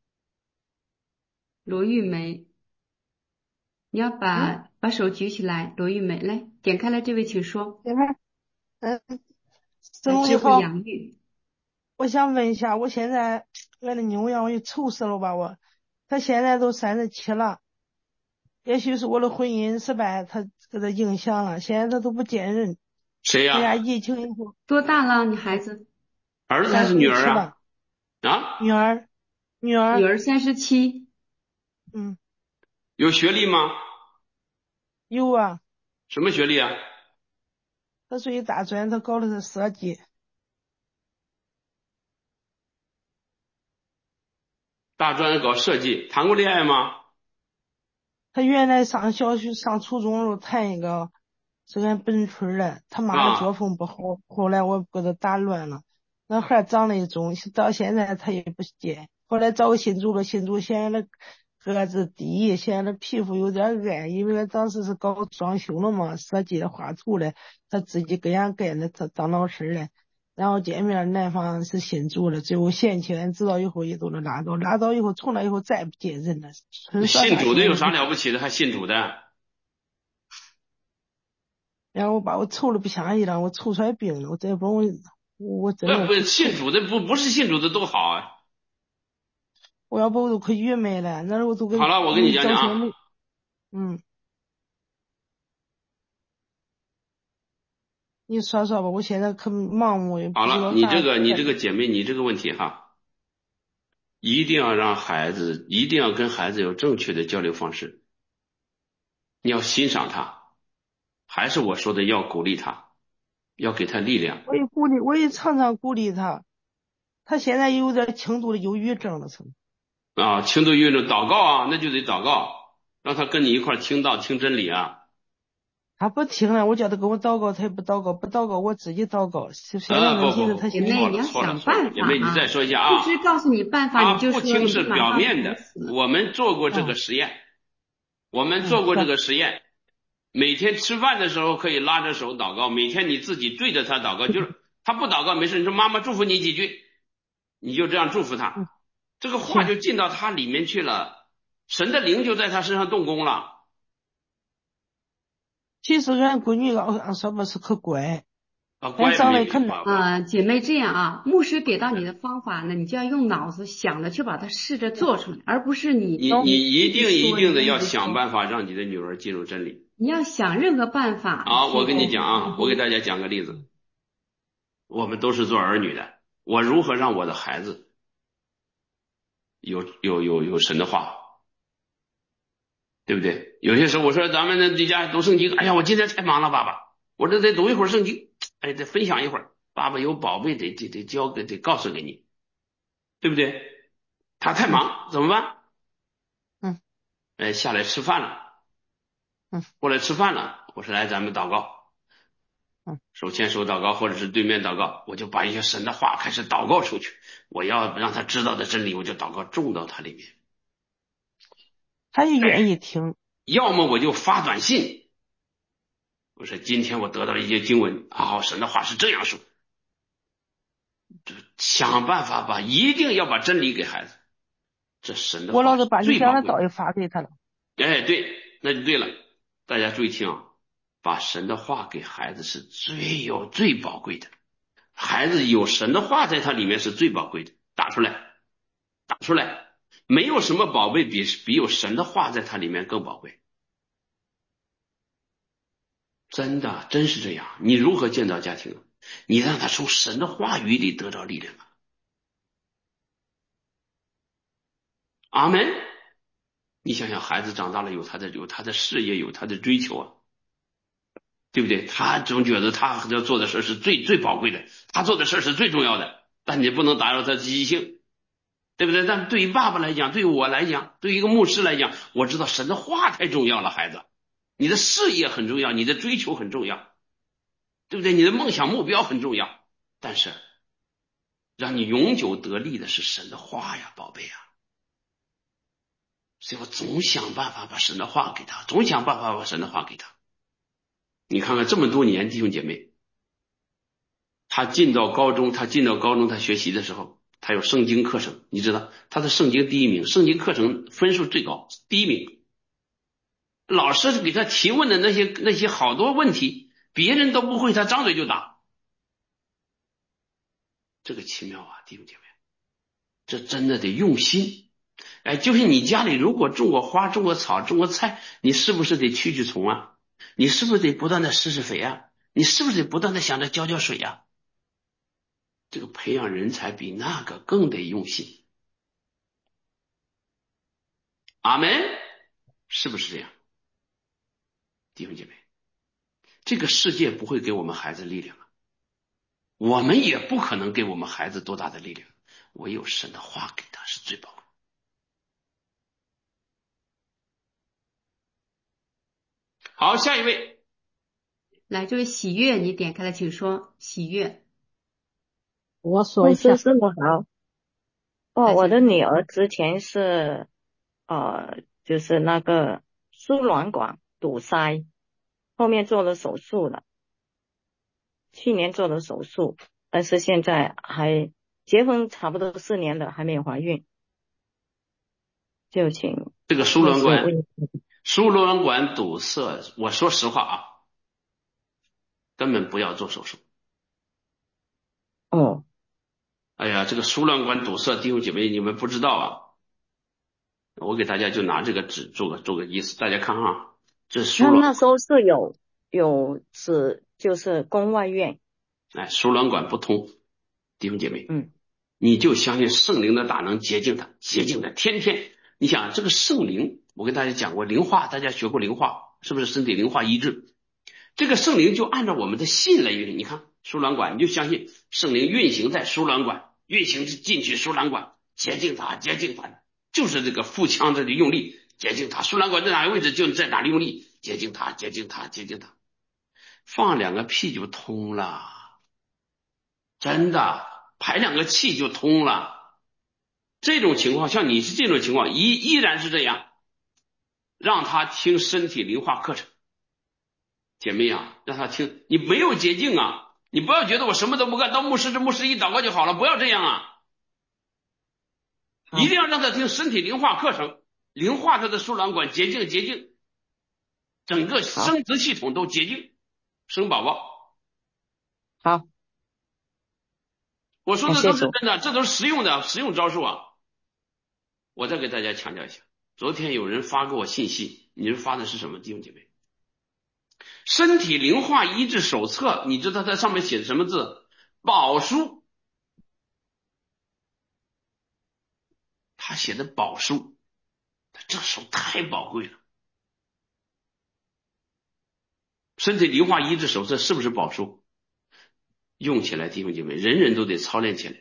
罗玉梅，你要嗯， 把把手举起来，罗玉梅，来点开了，这位请说。 这边，嗯，子来，智慧龙你好， 养育， 我想问一下，我现在俺的妞呀，我就愁死了吧我，她现在都三十七了，也许是我的婚姻失败，她给她影响了，现在她都不见人， 谁呀、 人家疫情以后， 多大了？你孩子？ 儿子还是三女儿啊？ 十七了， 啊， 女儿，女儿， 女儿三十七， 嗯， 有学历吗？ 有啊， 什么学历啊？ 她属于大专，她搞的是设计， 大专搞设计，谈过恋爱吗？ 她原来上小学上初中的时候谈一个是俺本村的，他妈的作啊， 风不好，后来我给他打乱了，那孩儿长得也中，到现在他也不见。后来找个新主了，新主嫌俺的个子低，嫌俺的皮肤有点矮，因为俺当时是搞装修了嘛，设计的画图的，他自己给俺盖的，他当老师的。然后见面男方是新主了，最后嫌弃俺知道以后也都能拉倒，拉倒以后从那以后再也不见人了，纯耍信大主的有啥心眼子。 了不起的？还信主的？ 然后我把我愁的不相信了，我愁出来病了，我再不我我真不不， 的可愁， 信主的不不是信主的都好啊。 我要不我都可愚昧了，那时候我都跟好了，我跟你你讲讲啊。 找些没，嗯，你说说吧，我现在可盲目也好了， 不知道你这个你咋办。 这个姐妹，你这个问题哈，一定要让孩子，一定要跟孩子有正确的交流方式，你要欣赏他，还是我说的要鼓励他，要给他力量我也鼓励，我也常常鼓励他，他现在有点轻度的忧郁症了，成。 啊。轻度抑郁症祷告啊，那就得祷告，让他跟你一块儿听道听真理啊。 他不听了，我叫他给我祷告，他也不祷告，不祷告我自己祷告。现现在呃， 问题是不不不不， 姐妹， 他现在错了你要想错了错了， 办法姐妹你再啊！ 说一下不啊。 知告诉你办法， 他你就不听是说你马上表面的， 疼死。 我们做过这个嗯实验，我们嗯说做过这个实验，每天吃饭的时候可以拉着手祷告，每天你自己对着他祷告，就是他不祷告没事，你说妈妈祝福你几句，你就这样祝福他， 嗯这个话行， 就进到他里面去了，神的灵就在他身上动工了其实俺闺女老俺说不是可乖， 啊， 俺乖没长得可不不， 啊，姐妹，这样啊，牧师给到你的方法呢，你就要用脑子想着去把它试着做出来，而不是你你你你一定一定的要一直说想办法让你的女儿进入真理。 你要想任何办法啊，我跟你去讲啊，我给大家讲个例子，我们都是做儿女的，我如何让我的孩子有有有有神的话，对不对？有些时候我说咱们的这家读圣经，哎呀，我今天太忙了，爸爸，我这得读一会儿圣经，哎，得分享一会儿，爸爸有宝贝得得得教给得告诉给你，对不对？他太嗯忙怎么办？ 嗯哎，下来吃饭了， 嗯过来吃饭了，我说来咱们祷告。 嗯手牵手祷告，或者是对面祷告，我就把一些神的话开始祷告出去。我要让他知道的真理，我就祷告种到他里面。 他也愿意听。 要么我就发短信，我说今天我得到了一些经文啊，神的话是这样说，就想办法吧，一定要把真理给孩子。这神的话我老是把你最宝贵的。 讲的道也发给他了。 哎，对，那就对了。大家注意听啊，把神的话给孩子是最有最宝贵的。孩子有神的话在他里面是最宝贵的，打出来，打出来，没有什么宝贝比比有神的话在他里面更宝贵。真的，真是这样。你如何建造家庭？你让他从神的话语里得到力量啊！阿门。你想想，孩子长大了有他的有他的事业，有他的追求啊，对不对？他总觉得他要做的事是最最宝贵的，他做的事是最重要的，但你不能打扰他的积极性，对不对？但对于爸爸来讲，对于我来讲，对于一个牧师来讲，我知道神的话太重要了，孩子，你的事业很重要，你的追求很重要，对不对？你的梦想目标很重要，但是让你永久得力的是神的话呀，宝贝啊！所以我总想办法把神的话给他，总想办法把神的话给他。你看看这么多年，弟兄姐妹，他进到高中，他进到高中，他学习的时候，他有圣经课程，你知道，他是圣经第一名，圣经课程分数最高，第一名。老师给他提问的那些那些好多问题，别人都不会，他张嘴就答。这个奇妙啊，弟兄姐妹，这真的得用心。哎，就是你家里如果种过花、种过草、种过菜，你是不是得去去虫啊？你是不是得不断的施施肥啊？你是不是得不断的想着浇浇水啊？这个培养人才比那个更得用心。阿门，是不是这样？弟兄姐妹，这个世界不会给我们孩子力量，我们也不可能给我们孩子多大的力量，唯有神的话给他是最宝贵。好，下一位， 来，这位喜悦，你点开了，请说。喜悦， 我说牧一下。 师师母好。哦， 来我的请女儿之前是呃，就是那个输卵管堵塞，后面做了手术了，去年做了手术，但是现在还结婚差不多四年了，还没有怀孕，就请这个输牧卵管师问。 输卵管堵塞，我说实话啊，根本不要做手术。 哦， 哎呀，这个输卵管堵塞，弟兄姐妹你们不知道啊，我给大家就拿这个纸做个做个意思，大家看啊，这是输那卵那时候是有有指就是宫外院。 哎，输卵管不通，弟兄姐妹， 嗯， 你就相信圣灵的大能洁净它，洁净它，天天你想这个圣灵，我跟大家讲过灵化，大家学过灵化，是不是身体灵化医治？这个圣灵就按照我们的信来运行，你看输卵管，你就相信圣灵运行在输卵管，运行进去输卵管，洁净它，洁净它，就是这个腹腔这里用力洁净它，输卵管在哪个位置就在哪里用力洁净它，洁净它，洁净它，放两个屁就通了，真的排两个气就通了。这种情况，像你是这种情况依依然是这样，让他听身体灵化课程。姐妹啊，让他听，你没有捷径啊，你不要觉得我什么都不干，到牧师这牧师一祷告就好了，不要这样啊，一定要让他听身体灵化课程，灵化他的输卵管，洁净洁净，整个生殖系统都洁净，生宝宝。 好， 我说的感谢主。 都是真的，这都是实用的实用招数啊。我再给大家强调一下，昨天有人发给我信息，你们发的是什么，弟兄姐妹？身体灵化医治手册，你知道它上面写的什么字？宝书，他写的宝书，这书太宝贵了。身体灵化医治手册是不是宝书？用起来，弟兄姐妹，人人都得操练起来。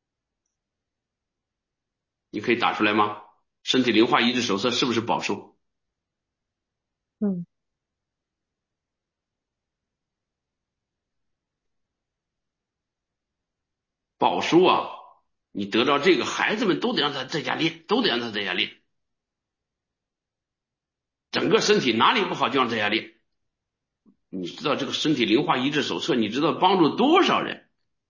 你可以打出来吗？身体灵化医治手册是不是宝书？ 嗯， 宝书啊，你得到这个，孩子们都得让他在家练，都得让他在家练。 整个身体哪里不好就让在家练。你知道这个身体灵化医治手册，你知道帮助多少人？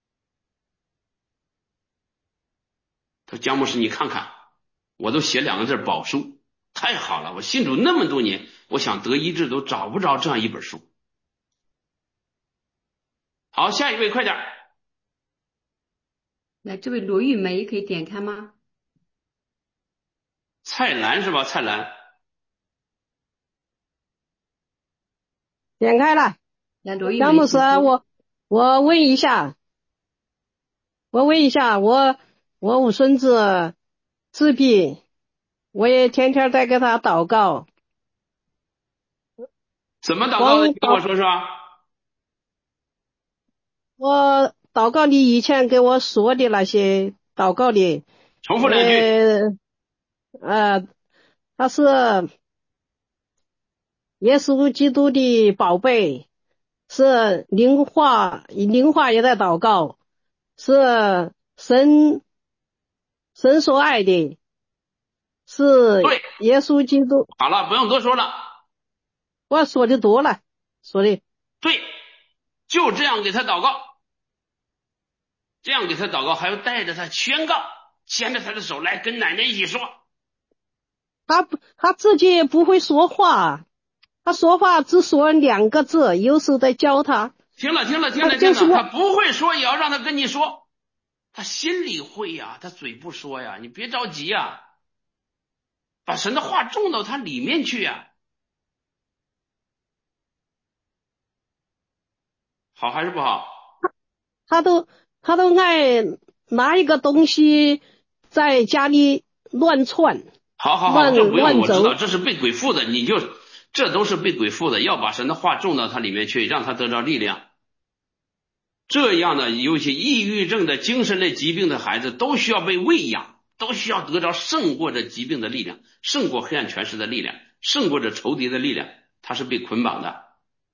他说姜牧师你看看，我都写两个字保书，太好了，我信主那么多年，我想得医治都找不着这样一本书。好，下一位快点。 来，这位罗玉梅可以点开吗？ 蔡澜是吧？蔡澜点开了。 来，罗玉梅， 张牧师，我我问一下，我问一下，我我我孙子自闭，我也天天在给他祷告。 怎么祷告的？你跟我说说。 我祷告你以前给我说的那些祷告的， 重复两句。 呃，呃他是耶稣基督的宝贝，是灵化，灵化也在祷告，是神神所爱的，是耶稣基督。 好了，不用多说了。 我说的多了，说的对，就这样给他祷告，这样给他祷告，还要带着他宣告，牵着他的手来跟奶奶一起说。 他不，他自己不会说话，他说话只说两个字，有时在教他。 听了听了听了听了，他不会说也要让他跟你说，他心里会呀，他嘴不说呀，你别着急呀，把神的话种到他里面去呀。好还是不好？ 他都他都爱拿一个东西在家里乱窜。 好好好，这不用，我知道这是被鬼附的，你就这都是被鬼附的，要把神的话种到他里面去，让他得着力量。这样的有些抑郁症的精神类疾病的孩子都需要被喂养，都需要得着胜过这疾病的力量，胜过黑暗权势的力量，胜过这仇敌的力量，他是被捆绑的，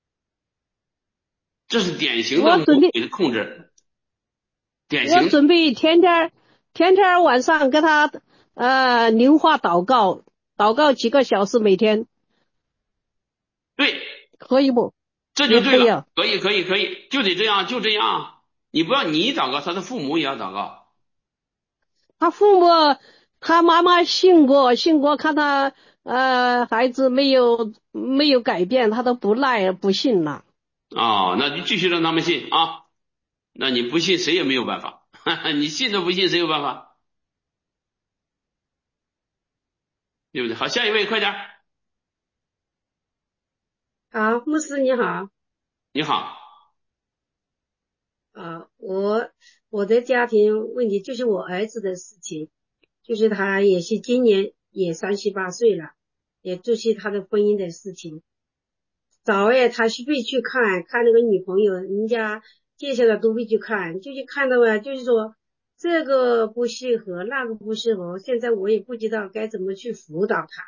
这是典型的魔鬼的控制。典型。 我准备天天天天晚上给他呃灵化祷告，祷告几个小时每天。 对， 可以不？ 这就对了，可以可以可以，就得这样，就这样。你不要你祷告，他的父母也要祷告。 他父母，他妈妈信过，信过，看他呃孩子没有没有改变，他都不赖不信了。 哦，那就继续让他们信啊。那你不信谁也没有办法，哈哈，你信都不信谁有办法？对不对？好，下一位快点。 好，牧师你好。 你好。 啊，我我的家庭问题就是我儿子的事情，就是他也是今年也三十八岁了，也就是他的婚姻的事情。早哎，他是会去看看那个女朋友，人家介绍的都会去看，就是看到啊，就是说这个不适合，那个不适合，现在我也不知道该怎么去辅导他。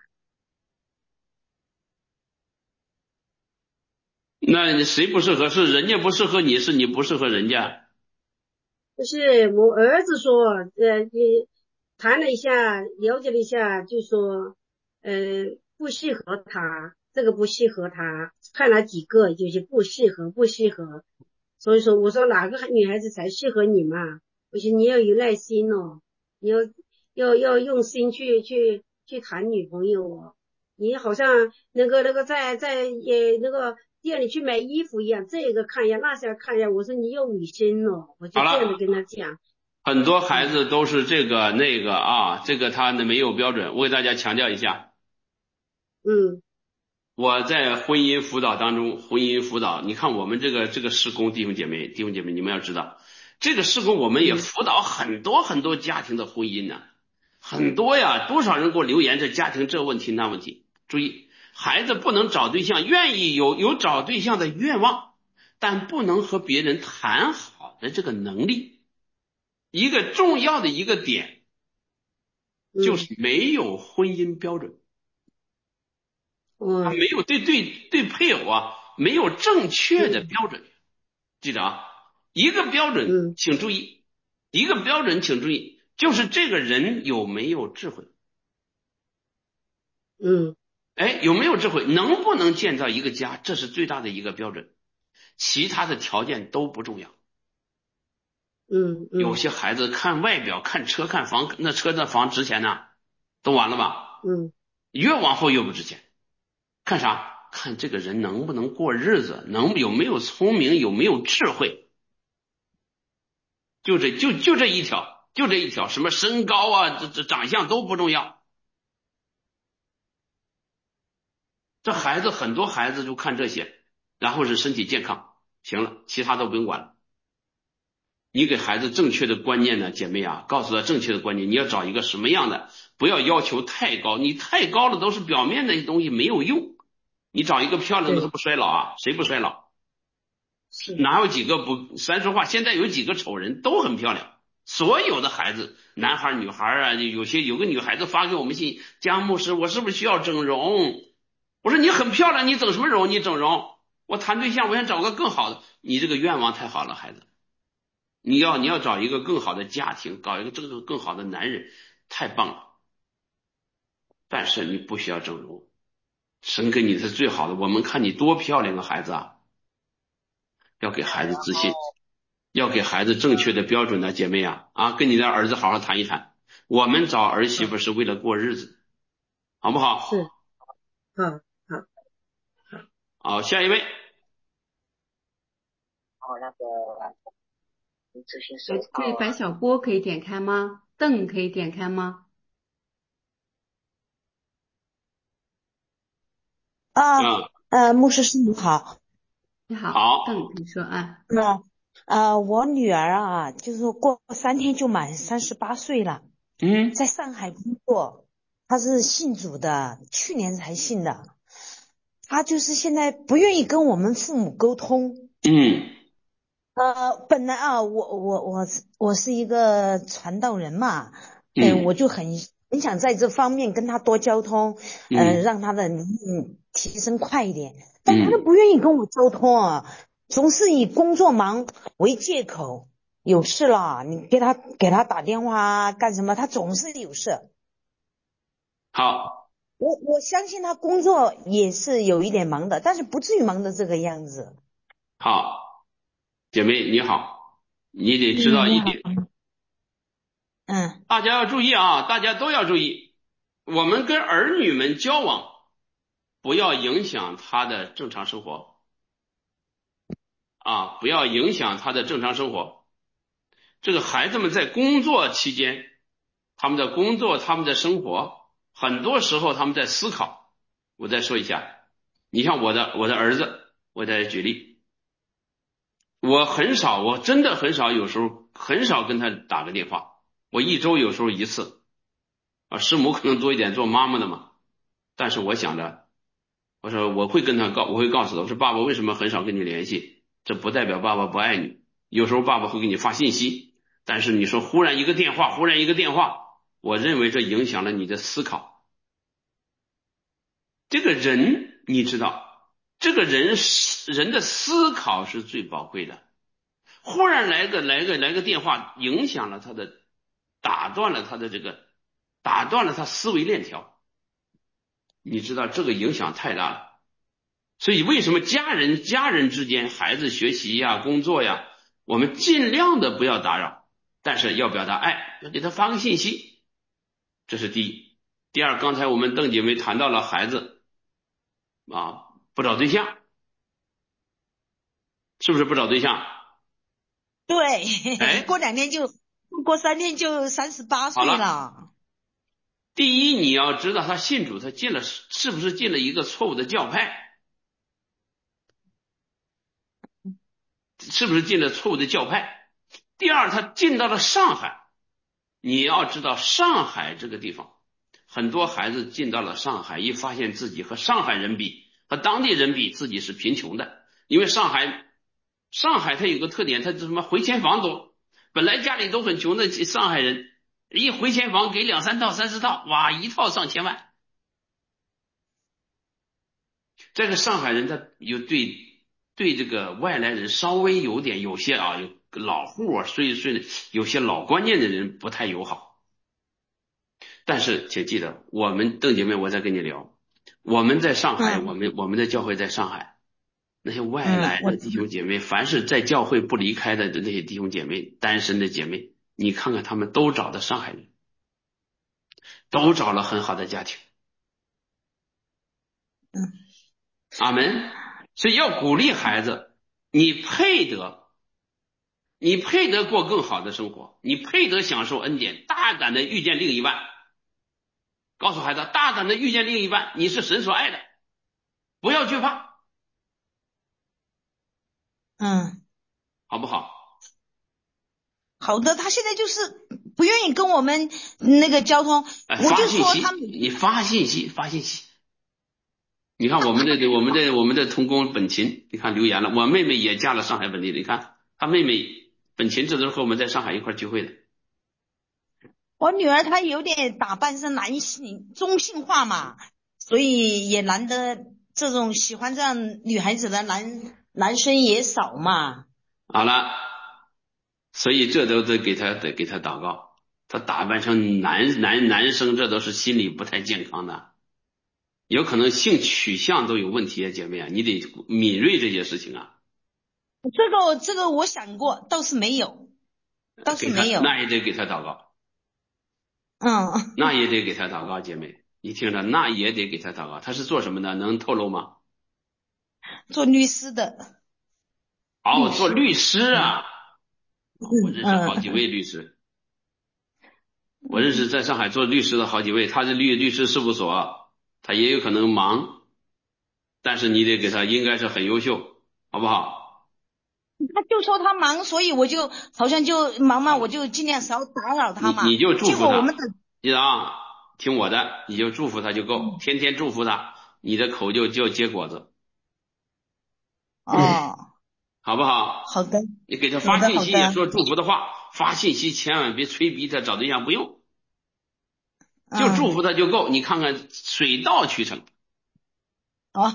那你谁不适合？是人家不适合你，是你不适合人家？ 不是，我儿子说，呃，你谈了一下，了解了一下，就说，呃，不适合他，这个不适合他，看了几个，就是不适合，不适合。所以说，我说哪个女孩子才适合你嘛？我说你要有耐心哦，你要要要用心去去去谈女朋友哦。你好像那个那个在在也那个店里去买衣服一样，这个看一下，那下看一下。我说你要卫生哦，我就这样的跟他讲。 很多孩子都是这个那个啊，这个他没有标准。我给大家强调一下。 嗯。 我在婚姻辅导当中，婚姻辅导，你看我们这个这个事工，弟兄姐妹，弟兄姐妹，你们要知道，这个事工我们也辅导很多很多家庭的婚姻呢、啊，很多呀，多少人给我留言这家庭这问题那问题。注意，孩子不能找对象，愿意有有找对象的愿望，但不能和别人谈好的这个能力。一个重要的一个点就是没有婚姻标准。他没有对对对配偶啊，没有正确的标准。记着啊，一个标准，请注意，一个标准，请注意，就是这个人有没有智慧。 嗯， 哎，有没有智慧，能不能建造一个家，这是最大的一个标准，其他的条件都不重要。 嗯嗯有些孩子看外表，看车看房，那车那房值钱呢，都完了吧？ 嗯越往后越不值钱。看啥？看这个人能不能过日子，能有没有聪明，有没有智慧，就这就就这一条，就这一条，什么身高啊，这这长相都不重要。这孩子很多孩子就看这些，然后是身体健康，行了，其他都不用管了。你给孩子正确的观念呢，姐妹啊，告诉他正确的观念，你要找一个什么样的，不要要求太高，你太高了都是表面的东西，没有用。你找一个漂亮的，他对不衰老啊？谁不衰老？ 是哪有几个不？三说话，现在有几个丑人都很漂亮。所有的孩子，男孩女孩啊，有些有个女孩子发给我们信，江牧师，我是不是需要整容？我说你很漂亮，你整什么容？你整容？我谈对象，我想找个更好的。你这个愿望太好了，孩子。你要你要找一个更好的家庭，搞一个这个更好的男人，太棒了。但是你不需要整容，神给你的是最好的。我们看你多漂亮的孩子啊，要给孩子自信，要给孩子正确的标准的姐妹啊啊，跟你的儿子好好谈一谈。我们找儿媳妇是为了过日子，好不好？ 是，好好。 好，下一位。 可以可以，白小波可以点开吗？邓可以点开吗？ 啊， 嗯， 呃，牧师师你好。 你好， 好， 邓，你说啊。 那呃，我女儿啊，就是过三天就满三十八岁了， 嗯在上海工作，她是信主的，去年才信的。她就是现在不愿意跟我们父母沟通。 嗯呃，本来啊，我我我我是一个传道人嘛，嗯、 嗯我就很很想在这方面跟她多交通，呃， 嗯让她的灵命提升快一点。但她都嗯， 不愿意跟我沟通啊，总是以工作忙为借口，有事了你给她给她打电话啊干什么，她总是有事。 好， 我我相信她工作也是有一点忙的，但是不至于忙的这个样子。 好，姐妹你好，你得知道嗯，你好。 一点， 嗯大家要注意啊，大家都要注意，我们跟儿女们交往，不要影响他的正常生活啊，不要影响他的正常生活。这个孩子们在工作期间，他们的工作，他们的生活，很多时候他们在思考。我再说一下，你像我的我的儿子，我再举例，我很少，我真的很少，有时候很少跟他打个电话，我一周有时候一次啊，师母可能多一点，做妈妈的嘛。但是我想着，我说我会跟他告，我会告诉他，我说爸爸为什么很少跟你联系？这不代表爸爸不爱你，有时候爸爸会给你发信息，但是你说忽然一个电话，忽然一个电话，我认为这影响了你的思考。这个人你知道，这个人人的思考是最宝贵的。忽然来个来个来个电话，影响了他的，打断了他的这个，打断了他思维链条。你知道这个影响太大了。所以为什么家人家人之间，孩子学习呀、工作呀，我们尽量的不要打扰，但是要表达爱，要给他发个信息，这是第一。第二，刚才我们邓姐妹谈到了孩子啊不找对象，是不是不找对象？ 对， 哎， 过两天就过三天就三十八岁好了。 了。 第一，你要知道他信主，他进了是不是进了一个错误的教派？是不是进了错误的教派？第二，他进到了上海，你要知道上海这个地方，很多孩子进到了上海，一发现自己和上海人比，和当地人比，自己是贫穷的。因为上海，上海它有个特点，它什么回迁房多，本来家里都很穷的上海人，一回迁房给两三套、三四套，哇，一套上千万。这个上海人他有对对这个外来人稍微有点有些啊，有老户啊，所以所以有些老观念的人不太友好。但是请记得，我们邓姐妹，我再跟你聊， 我们在上海， 嗯我们我们的教会在上海，那些外嗯，我来的弟兄姐妹，凡是在教会不离开的那些弟兄姐妹，单身的姐妹，你看看他们都找的上海人，都找了很好的家庭。 嗯阿门。所以要鼓励孩子，你配得，你配得过更好的生活，你配得享受恩典，大胆的遇见另一半。告诉孩子，大胆的遇见另一半，你是神所爱的，不要惧怕， 嗯， 好不好？ 好的，他现在就是不愿意跟我们那个交通， 哎， 我就发信息， 说他你发信息，发信息。你看我们的我们的我们的童工本琴，你看留言了，我妹妹也嫁了上海本地的，你看她妹妹本琴这都是和我们在上海一块聚会的。 我女儿她有点打扮是男性中性化嘛，所以也难得这种喜欢这样女孩子的男男生也少嘛。 好了，所以这都得给他得给他祷告，他打扮成男男男生，这都是心理不太健康的，有可能性取向都有问题啊，姐妹啊，你得敏锐这些事情啊。 这个这个我想过，倒是没有，倒是给他没有。 那也得给他祷告， 嗯， 那也得给他祷告，姐妹，你听着，那也得给他祷告。他是做什么的？能透露吗？ 做律师的。 哦， 律师做律师啊！我嗯认识好几位律师，我认识在上海做律师的好几位，他是律律师事务所，他也有可能忙，但是你得给他，应该是很优秀，好不好？ 他就说他忙，所以我就好像就忙嘛，我就尽量少打扰他嘛。 你你就祝福他， 结果我们的记得啊，听我的，你就祝福他就够，天天祝福他，你的口就就结果子， 哦， 好不好？ 好的， 你给他好的， 发信息好的。 也说祝福的话，发信息千万别催逼他找对象，不用，就祝福他就够。你看看水到渠成， 哦，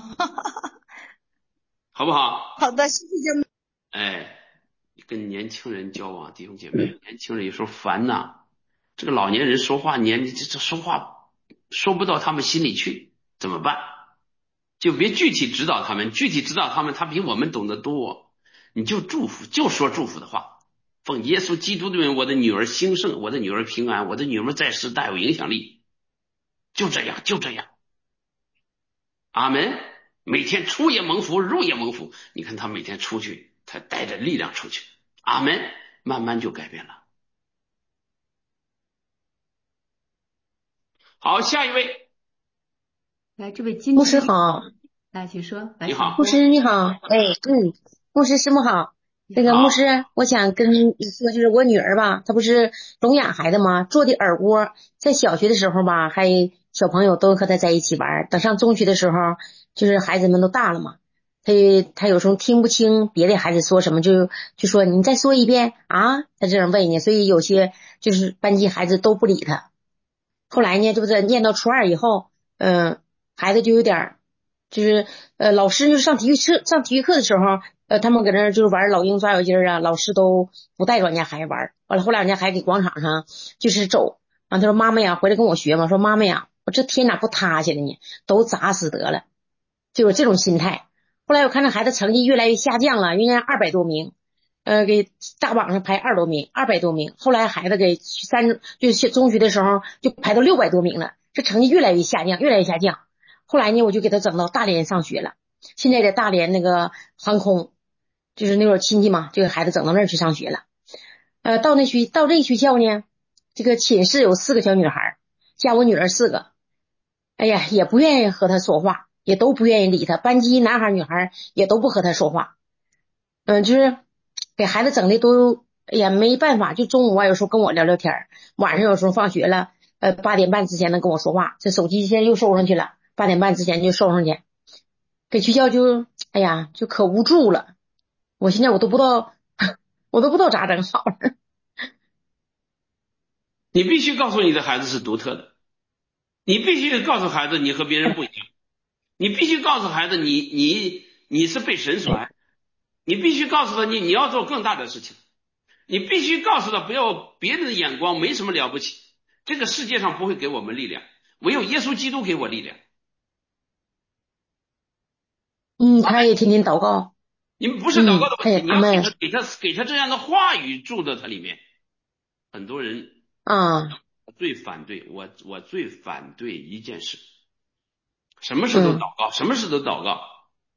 好不好？ 好的，谢谢姐妹。 哎，跟年轻人交往，弟兄姐妹，年轻人有时候烦呐。这个老年人说话，年这这说话说不到他们心里去，怎么办？就别具体指导他们，具体指导他们，他比我们懂得多。你就祝福，就说祝福的话。奉耶稣基督的名，我的女儿兴盛，我的女儿平安，我的女儿在世大有影响力。就这样，就这样。阿门。每天出也蒙福，入也蒙福。你看他每天出去，他带着力量出去。阿门。慢慢就改变了。好，下一位。 来，这位金牧师好。 来，请说。 你好， 牧师你好。哎，嗯，牧师师母好。这个牧师，我想跟你说，就是我女儿吧，她不是聋哑孩子吗？做的耳蜗，在小学的时候吧，还小朋友都和她在一起玩。等上中学的时候，就是孩子们都大了嘛，她她有时候听不清别的孩子说什么，就就说你再说一遍啊，她这样问你，所以有些就是班级孩子都不理她。后来呢，这不是念到初二以后，嗯、呃，孩子就有点，就是呃，老师就是上体育课上体育课的时候，呃，他们搁那儿就是玩老鹰抓小鸡啊，老师都不带着人家孩子玩。完了后来人家孩子给广场上就是走，完他说妈妈呀，回来跟我学嘛，说妈妈呀，我这天咋不塌下来呢？都砸死得了，就有这种心态。后来我看这孩子成绩越来越下降了，原来二百多名。呃，给大榜上排二多名，二百多名。后来孩子给三，就是中学的时候就排到六百多名了，这成绩越来越下降，越来越下降。后来呢，我就给他整到大连上学了。现在在大连那个航空，就是那会儿亲戚嘛，就给孩子整到那儿去上学了。呃，到那学到这学校呢，这个寝室有四个小女孩，加我女儿四个。哎呀，也不愿意和他说话，也都不愿意理他。班级男孩女孩也都不和他说话。嗯，就是给孩子整的都，哎呀，没办法，就中午啊，有时候跟我聊聊天，晚上有时候放学了，呃，八点半之前能跟我说话，这手机现在又收上去了，八点半之前就收上去，给学校就，哎呀，就可无助了。我现在我都不知道，我都不知道咋整好了。 你必须告诉你的孩子是独特的，你必须告诉孩子你和别人不一样，你必须告诉孩子你你你是被神所爱。你必须告诉他你你要做更大的事情，你必须告诉他不要别人的眼光没什么了不起，这个世界上不会给我们力量，唯有耶稣基督给我力量。 嗯，他也天天祷告。 你们不是祷告嗯，他也的问题，你要给阿妹他给他给他这样的话语住在他里面。很多人啊， 最反对我，我最反对一件事，什么事都嗯祷告，什么事都祷告。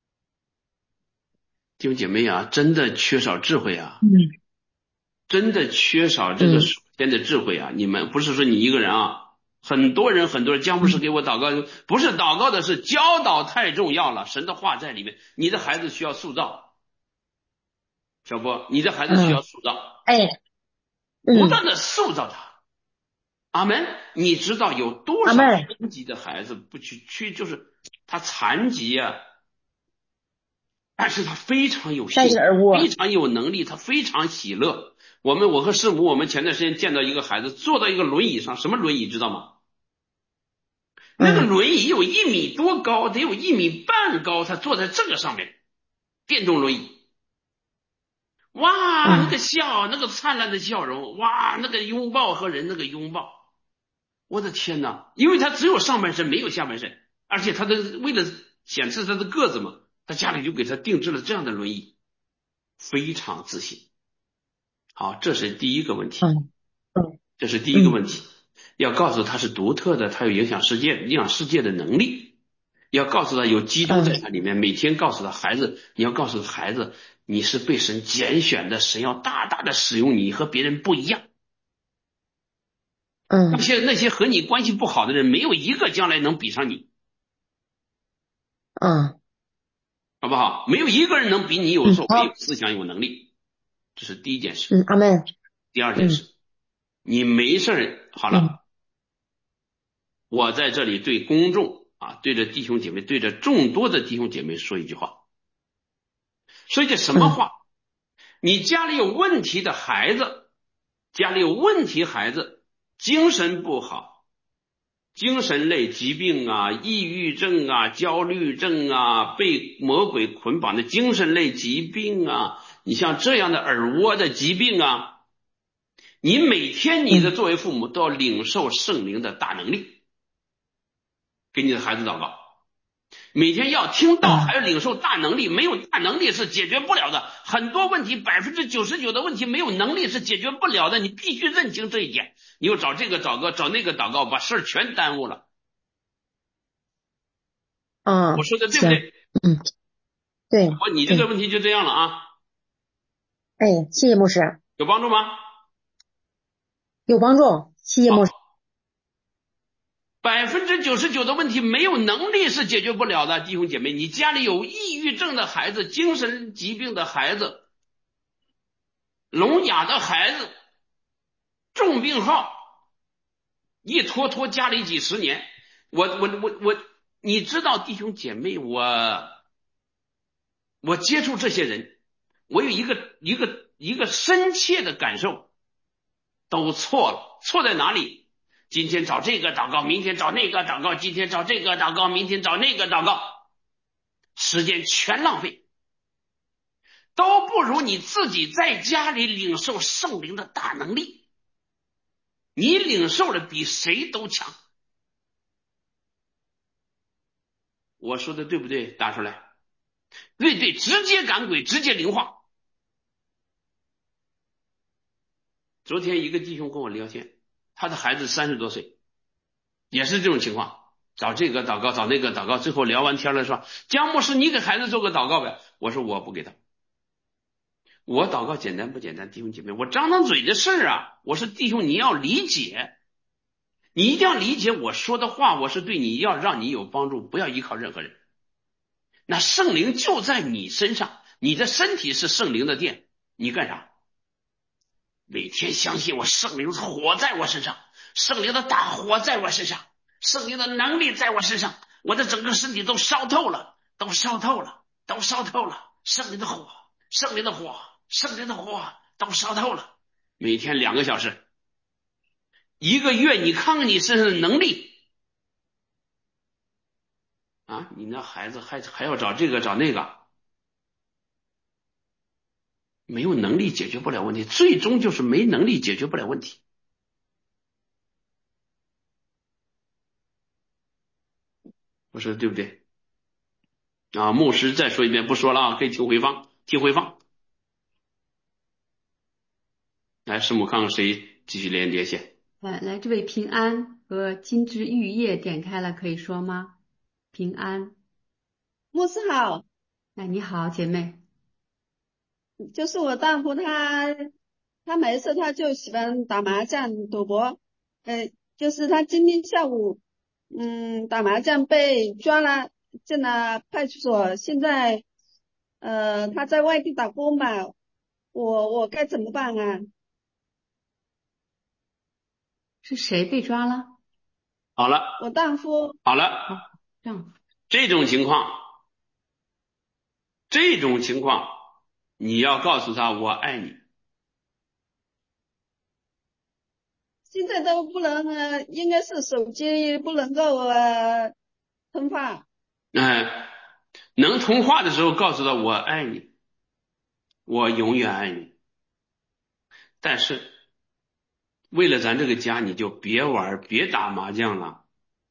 弟兄姐妹啊，真的缺少智慧啊， 嗯真的缺少这个嗯属天的智慧啊！你们不是说你一个人啊，很多人很多人，姜牧师给我祷告，不是祷告的是教导太重要了，神的话在里面，你的孩子需要塑造，小波，你的孩子需要嗯， 塑造， 哎，嗯， 不断的塑造他。阿门。你知道有多少阿妹， 残疾的孩子不去去，就是他残疾啊，但是他非常有但信心， 是耳蜗， 非常有能力，他非常喜乐。我们我和师母，我们前段时间见到一个孩子坐到一个轮椅上，什么轮椅知道吗？那个嗯轮椅有一米多高，得有一米半高，他坐在这个上面，电动轮椅。哇，那个嗯笑，那个灿烂的笑容，哇，那个拥抱和人那个拥抱，我的天哪！因为他只有上半身没有下半身，而且他的为了显示他的个子嘛，他家里就给他定制了这样的轮椅，非常自信。好，这是第一个问题， 嗯嗯这是第一个嗯问题，要告诉他是独特的，他有影响世界、影响世界的能力，要告诉他有基督在他里面，每天告诉他孩子，你要告诉孩子，你是被神拣选的，神要大大的使用你，和别人不一样。那嗯些那些和你关系不好的人，没有一个将来能比上你， 嗯好不好？没有一个人能比你有嗯， 作为、有好， 思想、有能力，这是第一件事。 嗯，阿妹， 第二件嗯事，你没事儿好嗯了。我在这里对公众啊，对着弟兄姐妹，对着众多的弟兄姐妹说一句话，说一句什么嗯话？你家里有问题的孩子，家里有问题孩子，精神不好，精神类疾病啊，抑郁症啊，焦虑症啊，被魔鬼捆绑的精神类疾病啊，你像这样的耳蜗的疾病啊，你每天你的嗯作为父母都要领受圣灵的大能力，给你的孩子祷告。每天要听到，还要领受大能力，没有大能力是解决不了的。很多问题，百分之九十九的问题没有能力是解决不了的，你必须认清这一点。你又找这个祷告，找那个祷告，把事儿全耽误了。 啊， 我说的对不行， 对？ 嗯，对我你这个对， 问题就这样了啊， 哎，谢谢牧师， 有帮助吗？ 有帮助，谢谢牧师， 百分之九十九的问题没有能力是解决不了的，弟兄姐妹，你家里有抑郁症的孩子、精神疾病的孩子、聋哑的孩子、重病号，一拖拖家里几十年，我我我我，你知道，弟兄姐妹，我我接触这些人，我有一个一个一个深切的感受，都错了，错在哪里？今天找这个祷告，明天找那个祷告，今天找这个祷告，明天找那个祷告，时间全浪费，都不如你自己在家里领受圣灵的大能力，你领受的比谁都强。我说的对不对？打出来。对对，直接赶鬼，直接灵化。昨天一个弟兄跟我聊天，他的孩子三十多岁，也是这种情况，找这个祷告，找那个祷告，最后聊完天了说，姜牧师你给孩子做个祷告呗。我说我不给他，我祷告简单不简单？弟兄姐妹，我张张嘴的事儿啊，我是弟兄，你要理解，你一定要理解我说的话，我是对你要让你有帮助，不要依靠任何人。那圣灵就在你身上，你的身体是圣灵的殿，你干啥？每天相信我，圣灵火在我身上，圣灵的大火在我身上，圣灵的能力在我身上，我的整个身体都烧透了，都烧透了，都烧透了，圣灵的火，圣灵的火，圣灵的火都烧透了。每天两个小时，一个月，你看看你身上的能力啊！你那孩子还还要找这个找那个，没有能力解决不了问题，最终就是没能力解决不了问题。我说对不对？ 啊，牧师再说一遍，不说了啊，可以听回放，听回放。来，师母看看谁继续连接线。 来来，这位平安和金枝玉叶点开了，可以说吗？平安， 牧师好， 哎，你好，姐妹。 就是我丈夫他，他没事他就喜欢打麻将、赌博，呃，就是他今天下午，嗯，打麻将被抓了，进了派出所，现在，呃，他在外地打工吧，我我该怎么办啊？ 是谁被抓了？ 好了， 我丈夫。 好了， 好，丈夫。 这种情况，这种情况，你要告诉他我爱你。 现在都不能呃，应该是手机不能够呃通话。 哎、呃，能通话的时候告诉他我爱你，我永远爱你。但是为了咱这个家，你就别玩，别打麻将了，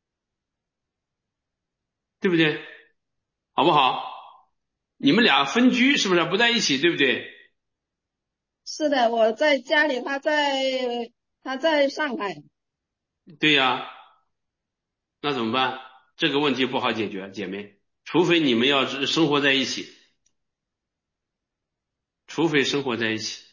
对不对？好不好？你们俩分居是不是不在一起，对不对？ 是的，我在家里，他在他在上海。 对呀，那怎么办？这个问题不好解决，姐妹，除非你们要是生活在一起，除非生活在一起。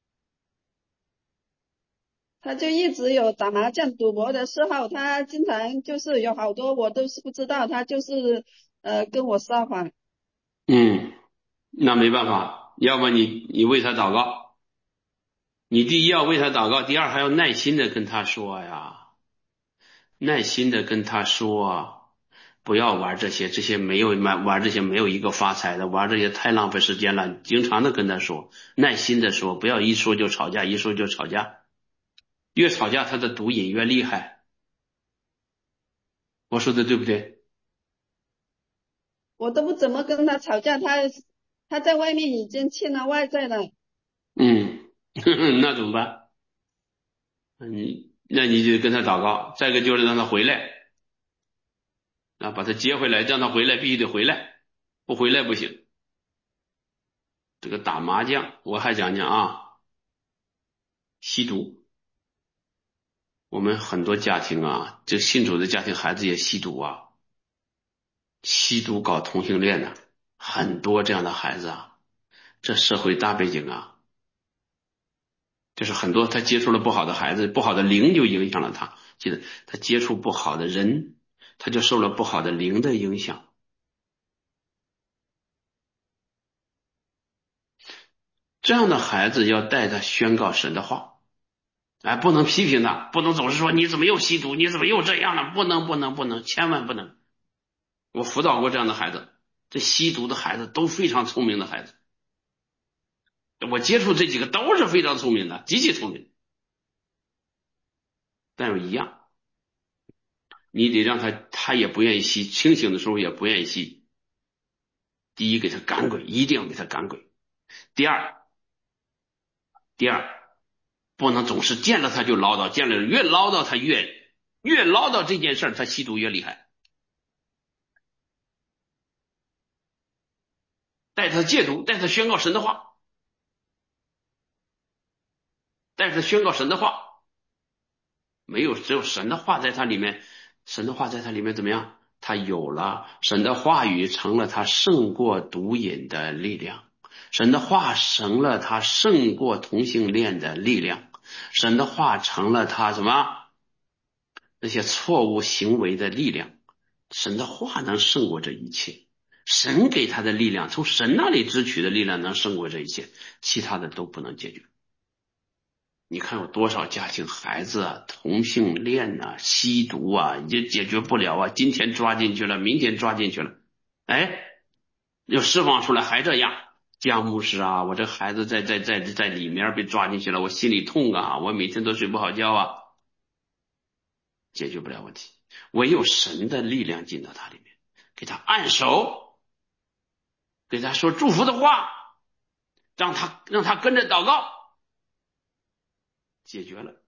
他就一直有打麻将、赌博的嗜好，他经常就是有好多我都是不知道，他就是呃跟我撒谎。 嗯，那没办法，要么你你为他祷告，你第一要为他祷告，第二还要耐心的跟他说呀，耐心的跟他说，不要玩这些，这些没有玩玩这些没有一个发财的，玩这些太浪费时间了，经常的跟他说，耐心的说，不要一说就吵架，一说就吵架，越吵架他的毒瘾越厉害。我说的对不对？ 我都不怎么跟他吵架，他他在外面已经欠了外债了。 嗯，那怎么办？你那你就跟他祷告，再一个就是让他回来，啊，把他接回来，让他回来，必须得回来，不回来不行。这个打麻将，我还讲讲啊，吸毒，我们很多家庭啊，这信主的家庭孩子也吸毒啊，吸毒搞同性恋的，很多这样的孩子啊，这社会大背景啊。就是很多他接触了不好的孩子，不好的灵就影响了他。记得他接触不好的人，他就受了不好的灵的影响。这样的孩子要带他宣告神的话，哎，不能批评他，不能总是说你怎么又吸毒，你怎么又这样了，不能不能不能，千万不能。我辅导过这样的孩子，这吸毒的孩子都非常聪明的孩子，我接触这几个都是非常聪明的，极其聪明，但有一样，你得让他，他也不愿意吸，清醒的时候也不愿意吸。第一，给他赶鬼，一定要给他赶鬼。第二，第二，不能总是见了他就唠叨，见了越唠叨他越越唠叨这件事儿，他吸毒越厉害。带他戒毒，带他宣告神的话，带他宣告神的话，没有只有神的话在他里面，神的话在他里面怎么样？他有了神的话语，成了他胜过毒瘾的力量。神的话成了他胜过同性恋的力量，神的话成了他什么？那些错误行为的力量。神的话能胜过这一切，神给他的力量，从神那里支取的力量能胜过这一切，其他的都不能解决。你看有多少家庭孩子啊，同性恋啊，吸毒啊，也解决不了啊，今天抓进去了，明天抓进去了，哎，又释放出来还这样。江牧师啊，我这孩子在在在在里面被抓进去了，我心里痛啊，我每天都睡不好觉啊，解决不了问题。唯有神的力量进到他里面，给他按手，给他说祝福的话，让他让他跟着祷告，解决了。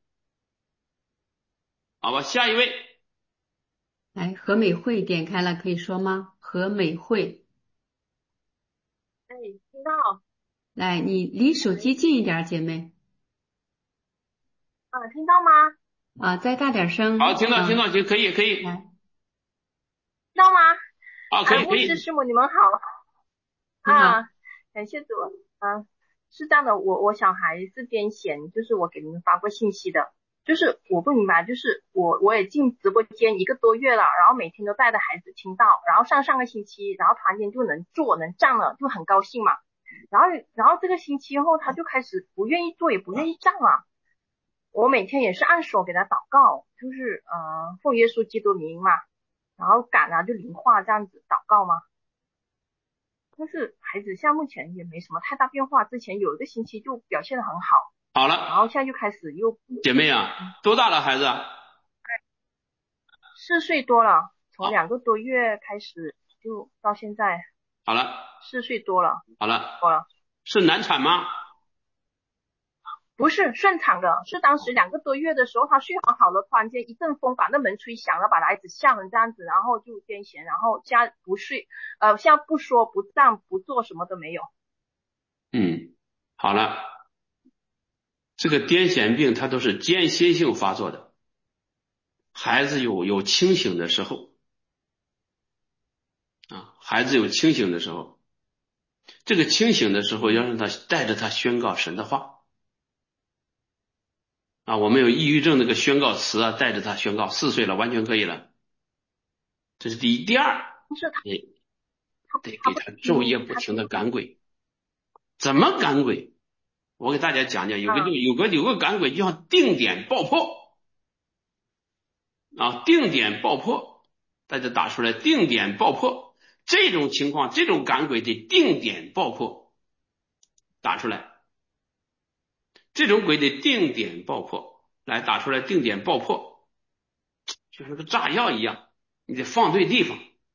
好吧，下一位。 来，何美惠点开了，可以说吗？何美惠。 到。 来，你离手机近一点，姐妹。 啊，听到吗？ 啊，再大点声。 好，听到啊、 听到，就可以可以。 来， 听到吗？ 啊，可以啊，牧可以。 师师母，你们好。 你好。 啊，感谢主。啊，是这样的，我我小孩是癫痫，就是我给你们发过信息的。就是我不明白，就是我我也进直播间一个多月了，然后每天都带着孩子听到，然后上上个星期，然后突然间就能坐能站了，就很高兴嘛。然后然后这个星期后他就开始不愿意坐也不愿意站了。我每天也是按手给他祷告，就是呃奉耶稣基督名嘛，然后赶啊就灵化这样子祷告嘛。但是孩子现在目前也没什么太大变化，之前有一个星期就表现得很好。 好了。 然后现在就开始又。 姐妹啊，多大了孩子？ 四岁多了，从两个多月开始就到现在。 好了。 四岁多了。 好了。 多了。 是难产吗？ 不是顺产的，是当时两个多月的时候，他睡好好了，突然间一阵风把那门吹响了，把孩子吓成这样子，然后就癫痫，然后现在不睡，呃，现在不说不站不坐什么都没有。 嗯，好了，这个癫痫病它都是间歇性发作的，孩子有有清醒的时候啊，孩子有清醒的时候，这个清醒的时候要让他带着他宣告神的话。啊，我们有抑郁症那个宣告词啊，带着他宣告，四岁了完全可以了。这是第一。第二，你得给他昼夜不停的赶鬼。怎么赶鬼？我给大家讲讲，有个有个有个赶鬼就像定点爆破啊，定点爆破，大家打出来，定点爆破。这种情况，这种赶鬼得定点爆破，打出来。这种鬼得定点爆破，来打出来，定点爆破，就像个炸药一样，你得放对地方。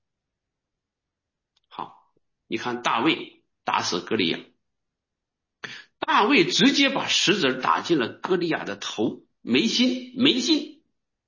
好，你看大卫打死歌利亚，大卫直接把石子打进了歌利亚的头，眉心，眉心。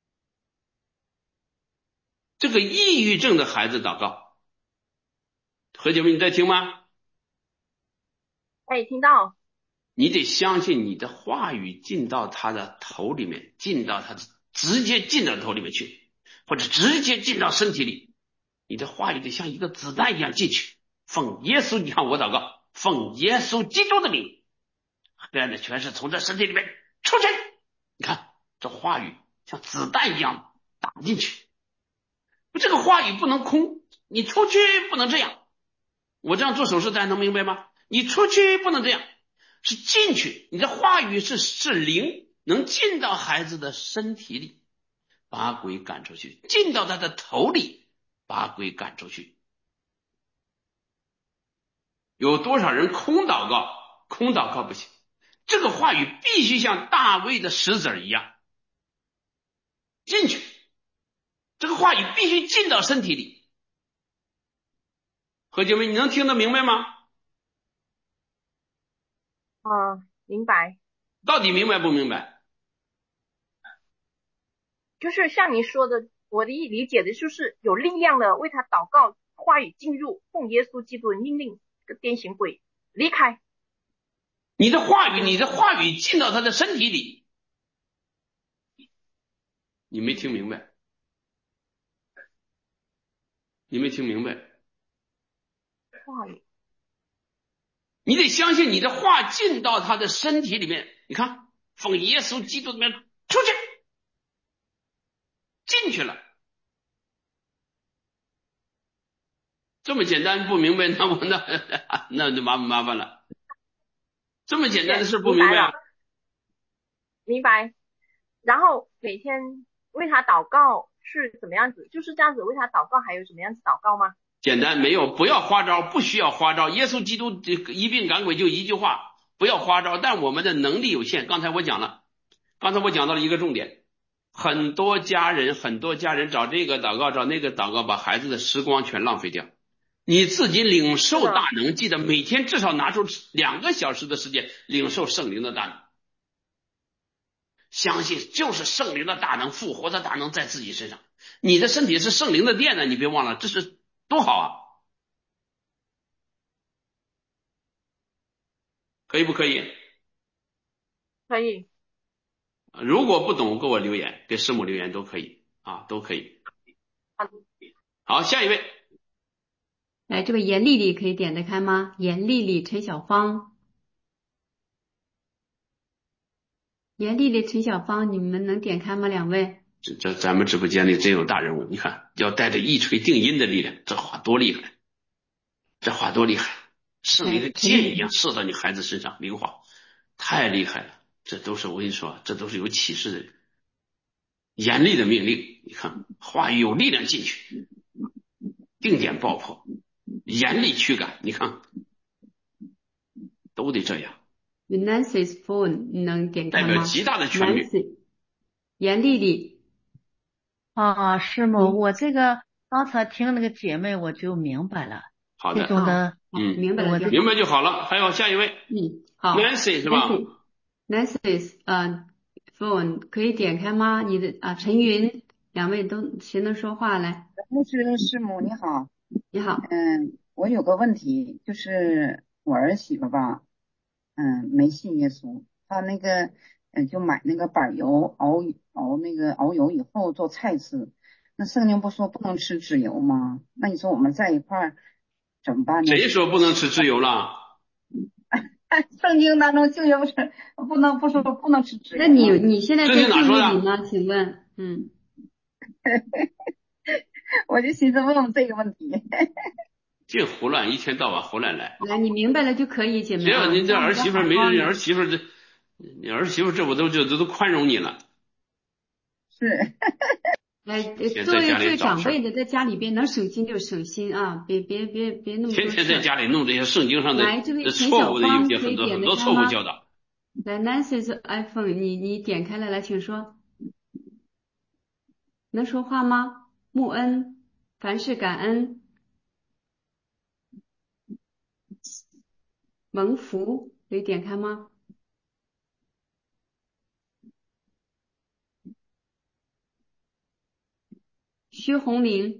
这个抑郁症的孩子祷告，何姐妹你在听吗？ 哎，听到。 你得相信你的话语进到他的头里面，进到他的直接进到头里面去，或者直接进到身体里。你的话语得像一个子弹一样进去。奉耶稣，你看我祷告，奉耶稣基督的名，黑暗的权势从这身体里面出去。你看这话语像子弹一样打进去，这个话语不能空，你出去不能这样。我这样做手势大家能明白吗？你出去不能这样，是进去。你的话语是是灵，能进到孩子的身体里，把鬼赶出去，进到他的头里，把鬼赶出去。有多少人空祷告？空祷告不行，这个话语必须像大卫的石子一样进去，这个话语必须进到身体里。何姐妹，你能听得明白吗？ 啊，明白。 到底明白不明白？ 就是像您说的，我的理解的就是有力量的为他祷告，话语进入，奉耶稣基督的命令，这个癫痫鬼离开。 你的话语，你的话语进到他的身体里，你没听明白？你没听明白？ 话语， 你得相信你的话进到他的身体里面。你看，奉耶稣基督的名出去，进去了。这么简单不明白，那我那那就麻麻烦了。这么简单的事不明白啊？ 明白。然后每天为他祷告是怎么样子？就是这样子为他祷告，还有什么样子祷告吗？ 简单，没有，不要花招，不需要花招。耶稣基督一病赶鬼就一句话，不要花招。但我们的能力有限，刚才我讲了，刚才我讲到了一个重点，很多家人，很多家人找这个祷告，找那个祷告，把孩子的时光全浪费掉。你自己领受大能，记得每天至少拿出两个小时的时间领受圣灵的大能，相信就是圣灵的大能，复活的大能在自己身上。你的身体是圣灵的殿呢，你别忘了，这是多好啊！ 可以不可以？ 可以。 如果不懂，给我留言，给师母留言都可以啊，都可以。好，下一位。 来，这个严丽丽可以点得开吗？严丽丽、陈小芳。严丽丽、陈小芳，你们能点开吗？两位？ 这这咱们直播间里真有大人物，你看，要带着一锤定音的力量，这话多厉害！这话多厉害，射一个箭一样射到你孩子身上，灵话太厉害了。这都是我跟你说，这都是有启示的人，严厉的命令。你看，话语有力量进去，定点爆破，严厉驱赶。你看，都得这样。 Nancy's phone 你能点开吗？ 代表极大的权利。 Nancy，严丽丽。 啊，师母，我这个刚才听那个姐妹，我就明白了。 好的， 这种的， 嗯， 明白了， 明白就好了。还有下一位， 嗯，好 ，Nancy 是吧 ？Nancy's 呃 phone 可以点开吗？你的啊，陈云，两位都谁能说话来？ 牧师师母你好。 你好。 嗯，我有个问题，就是我儿媳妇吧，嗯，没信耶稣，她那个嗯，就买那个板油熬熬那个熬油以后做菜吃。那圣经不说不能吃脂油吗？那你说我们在一块儿怎么办呢？ 谁说不能吃脂油了？ 圣经当中就有是不能不说不能吃脂油。 那你你现在在哪说的里吗？请问，嗯， 我就寻思问问这个问题。 净胡乱，一天到晚胡乱来。 来，你明白了就可以，姐妹。 只要您这儿媳妇没人，儿媳妇这，你儿媳妇这我都就都都宽容你了。 是。 来，作为作为长辈的，在家里边能省心就省心啊，别别别别那么多事。 天天在家里弄这些圣经上的来，这位陈错误的小芳有些很多很多错误教导。 来 ，Nancy's iPhone，你你点开了，来，请说。能说话吗？穆恩，凡事感恩，蒙福，可以点开吗？薛红玲，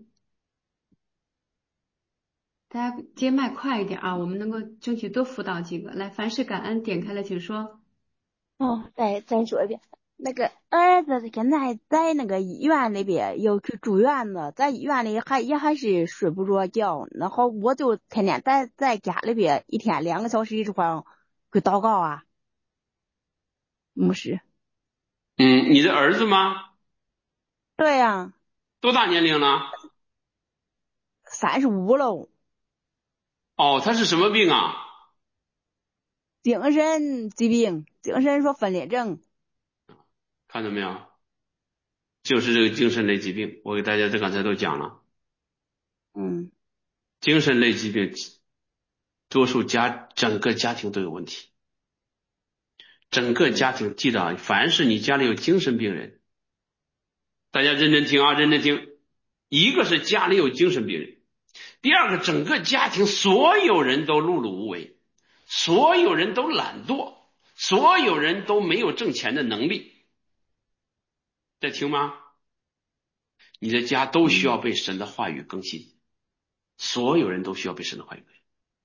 大家接麦快一点啊，我们能够争取多辅导几个。来，凡事感恩，点开了，请说。 哦，再再说一遍，那个儿子现在在那个医院里边又去住院了，在医院里还也还是睡不着觉，然后我就天天在在家里边一天两个小时一直会会祷告啊。牧师。 嗯，你的儿子吗？ 对呀、啊。 多大年龄了？ 三十五喽。 哦，他是什么病啊？ 精神疾病，精神说分裂症。 看到没有？就是这个精神类疾病，我给大家这刚才都讲了。 嗯。 精神类疾病，多数家整个家庭都有问题。整个家庭，记得啊，凡是你家里有精神病人，大家认真听啊，认真听。一个是家里有精神病人，第二个整个家庭所有人都碌碌无为，所有人都懒惰，所有人都没有挣钱的能力。在听吗？你的家都需要被神的话语更新，所有人都需要被神的话语更新。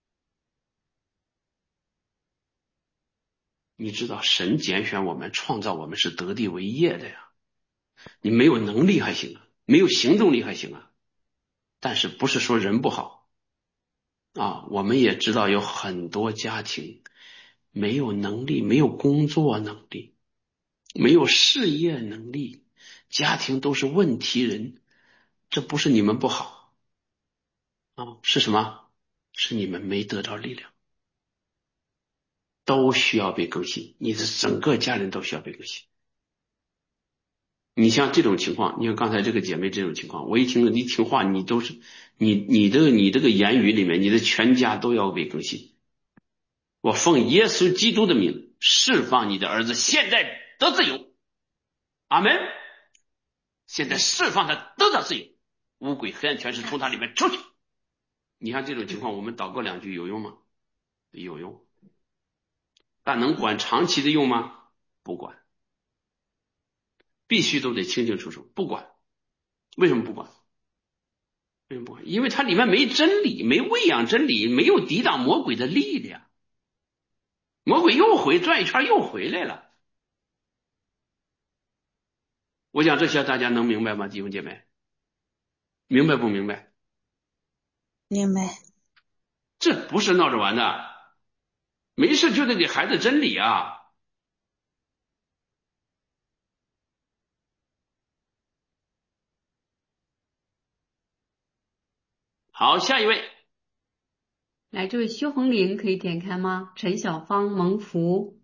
你知道神拣选我们创造我们是得地为业的呀，你没有能力还行啊，没有行动力还行啊，但是不是说人不好啊？我们也知道有很多家庭没有能力，没有工作能力，没有事业能力，家庭都是问题人，这不是你们不好啊，是什么？是你们没得到力量，都需要被更新，你的整个家人都需要被更新。你像这种情况，你看刚才这个姐妹这种情况，我一听你听话，你都是你你这个你这个言语里面，你的全家都要被更新。我奉耶稣基督的名释放你的儿子，现在得自由，阿门。现在释放他得到自由，污鬼黑暗权势从他里面出去。你看这种情况，我们祷告两句有用吗？有用，但能管长期的用吗？不管。必须都得清清楚楚，不管。为什么不管？为什么不管？因为它里面没真理，没喂养真理，没有抵挡魔鬼的力量。 魔鬼又回转一圈又回来了。我想这些大家能明白吗？弟兄姐妹，明白不明白？ 明白。 这不是闹着玩的，没事就得给孩子真理啊。好，下一位。 来，这位薛红玲可以点开吗？陈小芳蒙福。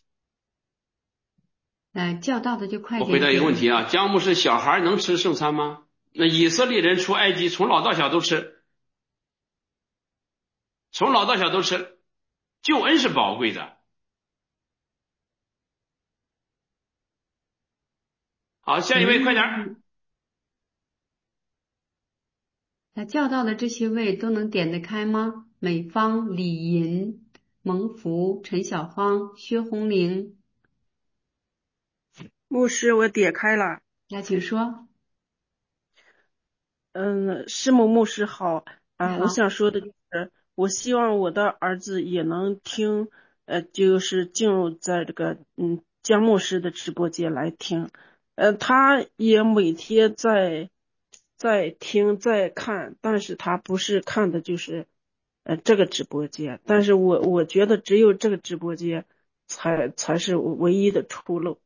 呃，叫到的就快点。 我回答一个问题啊，姜牧师，小孩能吃圣餐吗？那以色列人出埃及，从老到小都吃，从老到小都吃，救恩是宝贵的。好，下一位，快点。 那叫到的这些位都能点得开吗？美芳、李银、蒙福、陈小芳、薛红玲。 牧师，我点开了。 来，请说。 嗯，师母牧师好啊，我想说的就是，我希望我的儿子也能听，呃，就是进入在这个嗯姜牧师的直播间来听，呃，他也每天在在听在看，但是他不是看的就是呃这个直播间，但是我我觉得只有这个直播间才才是唯一的出路。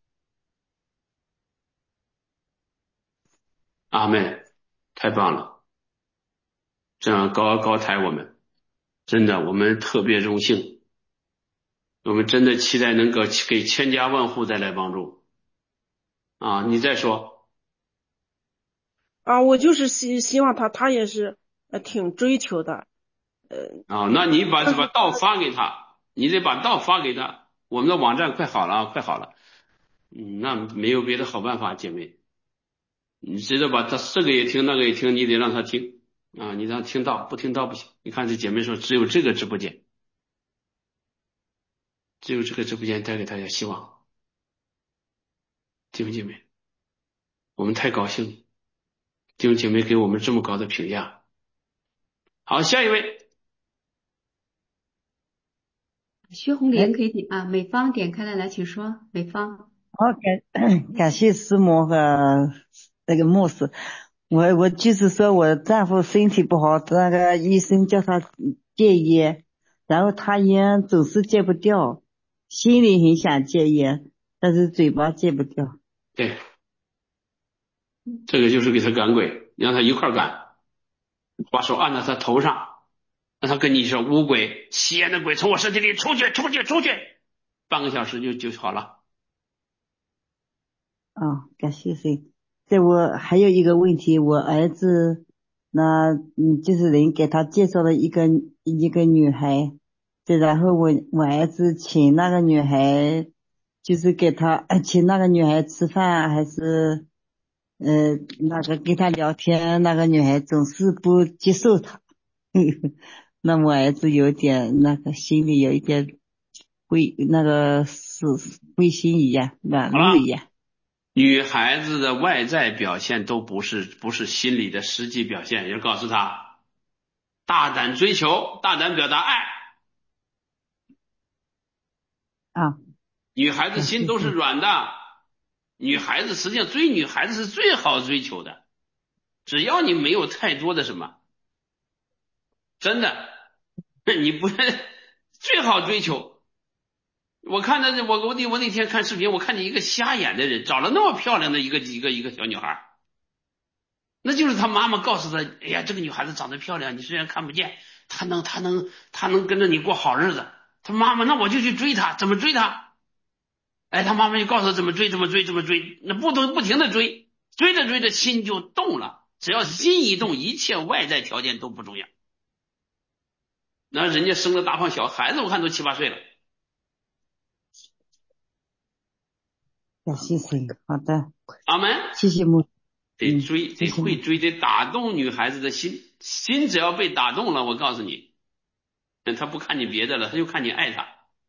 阿妹，太棒了，这样高高抬我们，真的我们特别荣幸，我们真的期待能够给千家万户再来帮助啊！你再说啊，我就是希希望他，他也是呃挺追求的，呃啊，那你把把道发给他，你得把道发给他。我们的网站快好了啊，快好了，嗯，那没有别的好办法，姐妹，你知道把他这个也听那个也听，你得让他听啊，你让他听到，不听到不行。你看这姐妹说，只有这个直播间，只有这个直播间带给大家希望，弟兄姐妹，我们太高兴了，弟兄姐妹给我们这么高的评价。好，下一位。 薛红莲可以点啊，美芳点开了，来，请说，美芳。 好，感感谢师母和那个牧师。我我就是说我丈夫身体不好，那个医生叫他戒烟，然后他烟总是戒不掉，心里很想戒烟，但是嘴巴戒不掉。 对，这个就是给他赶鬼，让他一块赶，把手按在他头上，让他跟你说污鬼、吸烟的鬼从我身体里出去，出去，出去，半个小时就就好了。 啊，感谢神。这我还有一个问题，我儿子那嗯就是人给他介绍了一个一个女孩，对，然后我我儿子请那个女孩，就是给他请那个女孩吃饭，还是呃那个跟他聊天，那个女孩总是不接受他，那我儿子有点那个心里有一点灰，那个是灰心一样，软弱一样。 女孩子的外在表现都不是不是心理的实际表现，要告诉她大胆追求，大胆表达爱啊。 女孩子心都是软的，女孩子实际上追女孩子是最好追求的，只要你没有太多的什么，真的，你不最好追求。我看到我我那我那天看视频，我看见一个瞎眼的人找了那么漂亮的一个一个一个小女孩，那就是他妈妈告诉他，哎呀，这个女孩子长得漂亮，你虽然看不见，她能她能她能跟着你过好日子。他妈妈，那我就去追她，怎么追她？哎，他妈妈就告诉他怎么追，怎么追，怎么追，那不都不停的追，追着追着心就动了。只要心一动，一切外在条件都不重要。那人家生了大胖小孩子，我看都七八岁了。 感谢神，好的， 阿门。 谢谢牧。 得追，得会追，得打动女孩子的心，心只要被打动了，我告诉你，他不看你别的了，他就看你爱他。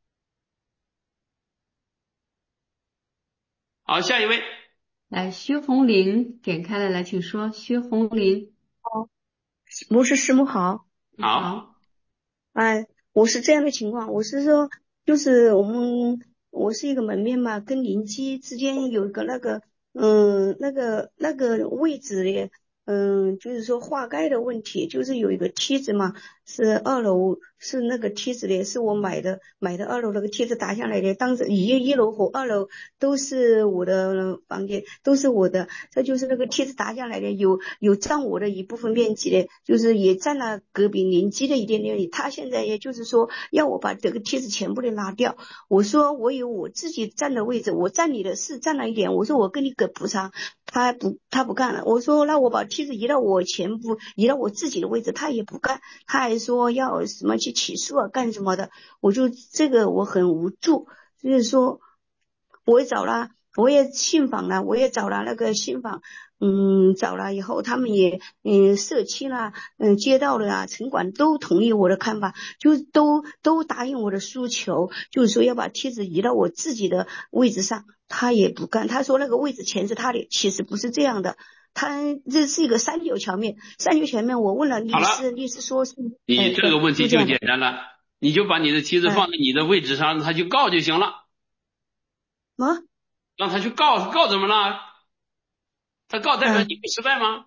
好，下一位。 来，薛红玲点开了，来，请说，薛红玲。 好，牧师师母好。 好。 哎，我是这样的情况，我是说， 就是我们我是一个门面嘛，跟邻居之间有一个那个嗯那个那个位置的嗯，就是说化盖的问题，就是有一个梯子嘛，是二楼是那个梯子的，是我买的买的二楼那个梯子打下来的，当时一一楼和二楼都是我的房间，都是我的，这就是那个梯子打下来的，有有占我的一部分面积的，就是也占了隔壁邻居的一点点，他现在也就是说要我把这个梯子全部的拉掉，我说我有我自己占的位置，我占你的是占了一点，我说我跟你给补偿，他不他不干了，我说那我把梯子移到我全部移到我自己的位置，他也不干，他还说要什么去起诉啊干什么的，我就这个我很无助，就是说我也找了我也信访了，我也找了那个信访，嗯，找了以后他们也嗯社区啦嗯街道的啊城管都同意我的看法，就都都答应我的诉求，就是说要把梯子移到我自己的位置上，他也不干，他说那个位置钱是他的，其实不是这样的，他这是一个三九桥面，三九桥面我问了律师，律师说是你这个问题就简单了，你就把你的梯子放在你的位置上， 哎、 他去告就行了。 啊？ 让他去告，告怎么了？他告代表你不失败吗？